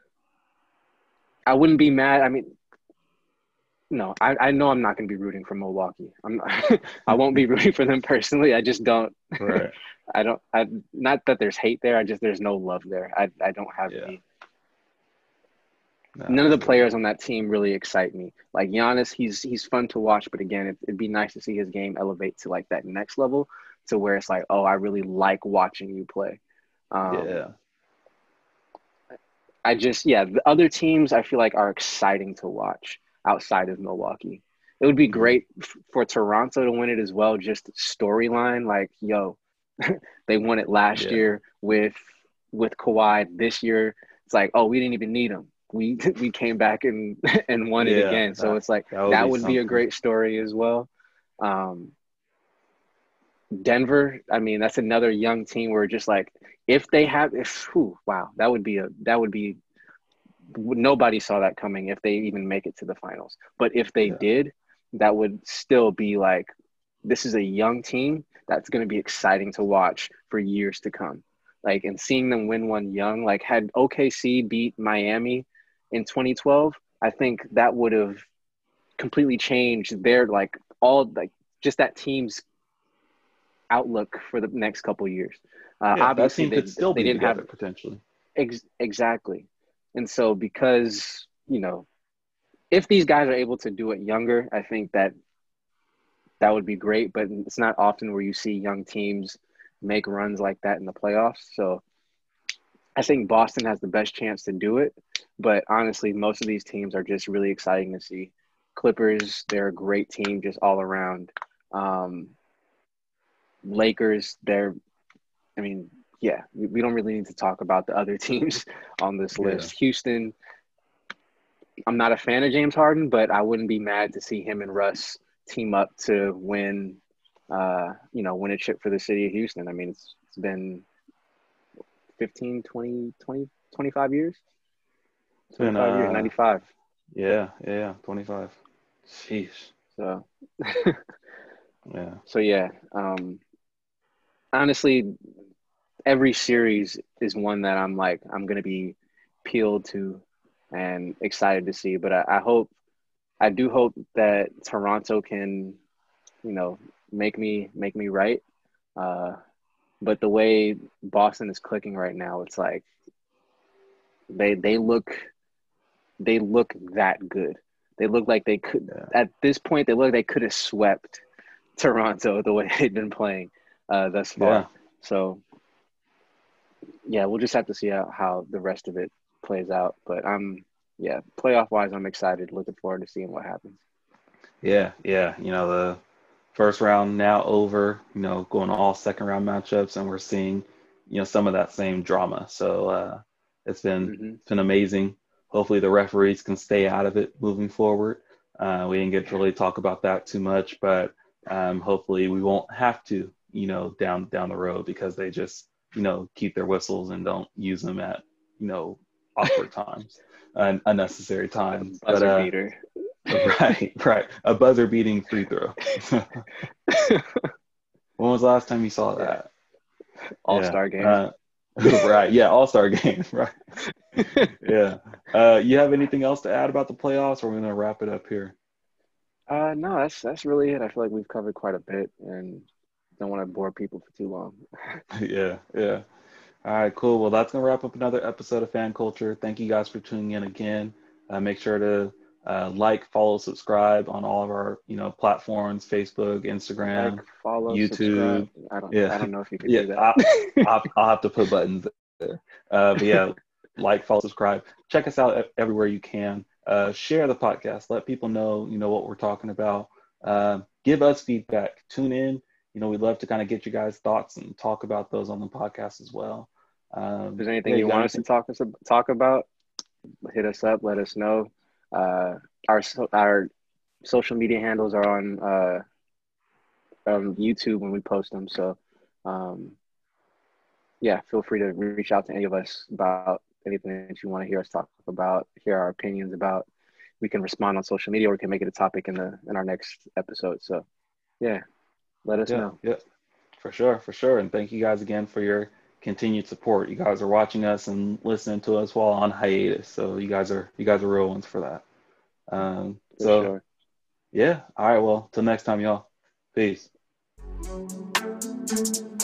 I wouldn't be mad. I mean, no, I, I know I'm not going to be rooting for Milwaukee. I'm not, I won't be rooting for them personally. I just don't. Right. I don't. I not that there's hate there. I just there's no love there. I I don't have Yeah. any. No, None of the that's players on that team really excite me. Like Giannis, he's he's fun to watch, but again, it, it'd be nice to see his game elevate to like that next level, to where it's like, oh, I really like watching you play. Um, Yeah. I just, yeah, the other teams I feel like are exciting to watch outside of Milwaukee. It would be Mhm. great f- for Toronto to win it as well. Just storyline, like, yo, they won it last Yeah. year with with Kawhi. This year, it's like, oh, we didn't even need him. We we came back and and won it Yeah, again. So that- it's like that would that be would be a something. great story as well. Um, Denver, I mean, that's another young team where just like if they have, if whew, wow, that would be a that would be nobody saw that coming if they even make it to the finals. But if they Yeah. did, that would still be like this is a young team that's going to be exciting to watch for years to come. Like, and seeing them win one young, like had O K C beat Miami in twenty twelve, I think that would have completely changed their like all like just that team's outlook for the next couple of years. Uh, Yeah, that obviously, team they could still they be didn't together have potentially. ex- exactly, and so because you know if these guys are able to do it younger, I think that that would be great. But it's not often where you see young teams make runs like that in the playoffs. So I think Boston has the best chance to do it. But honestly, most of these teams are just really exciting to see. Clippers, they're a great team just all around. Um, Lakers, they're, I mean, yeah, we, we don't really need to talk about the other teams on this Yeah. list. Houston, I'm not a fan of James Harden, but I wouldn't be mad to see him and Russ team up to win, uh, you know, win a chip for the city of Houston. I mean, it's, it's been fifteen, twenty, twenty, twenty-five years. It's been, twenty-five years, uh, ninety-five. Yeah, yeah, twenty-five. Sheesh. So, Yeah. so yeah. Um, honestly, every series is one that I'm like, I'm going to be peeled to and excited to see. But I, I hope, I do hope that Toronto can, you know, make me, make me right. Uh, but the way Boston is clicking right now, it's like they, they look, they look that good. They look like they could, Yeah. at this point, they look like they could have swept Toronto the way they've been playing uh, thus far. Yeah. So, yeah, we'll just have to see how, how the rest of it plays out. But I'm, yeah, playoff-wise, I'm excited. Looking forward to seeing what happens. Yeah, yeah. You know, the first round now over, you know, going all second round matchups, and we're seeing, you know, some of that same drama. So uh, it's been Mm-hmm. it's been amazing. Hopefully the referees can stay out of it moving forward. Uh, we didn't get to really talk about that too much, but um, hopefully we won't have to, you know, down down the road, because they just, you know, keep their whistles and don't use them at, you know, awkward times, uh, unnecessary times. But Buzzer uh, beater. Right, right. A buzzer beating free throw. When was the last time you saw Yeah. that? All-star game. Uh, right. Yeah. All-star game. Right. Yeah. Uh, you have anything else to add about the playoffs, or we're gonna wrap it up here? Uh, no, that's that's really it. I feel like we've covered quite a bit, and don't want to bore people for too long. Yeah. Yeah. All right. Cool. Well, that's gonna wrap up another episode of Fan Culture. Thank you guys for tuning in again. Uh, make sure to uh, like, follow, subscribe on all of our you know platforms: Facebook, Instagram, Like, follow, YouTube. subscribe. I don't Yeah. I don't know if you can Yeah. do I, that. I'll, I'll have to put buttons there. Uh, but yeah, like, follow, subscribe. Check us out everywhere you can. Uh, share the podcast. Let people know, you know, what we're talking about. Uh, give us feedback. Tune in. You know, we'd love to kind of get you guys' thoughts and talk about those on the podcast as well. Um, If there's anything yeah, you you got want us to anything? talk us talk about, hit us up. Let us know. Uh, our so- our social media handles are on uh, um, YouTube when we post them. So, um, yeah, feel free to reach out to any of us about anything that you want to hear us talk about, hear our opinions about. We can respond on social media, or we can make it a topic in the in our next episode. So, yeah, let us Yeah, know. yeah, for sure, for sure. And thank you guys again for your continued support. You guys are watching us and listening to us while on hiatus. So you guys are you guys are real ones for that. Um, For so sure. yeah, all right. Well, till next time, y'all. Peace.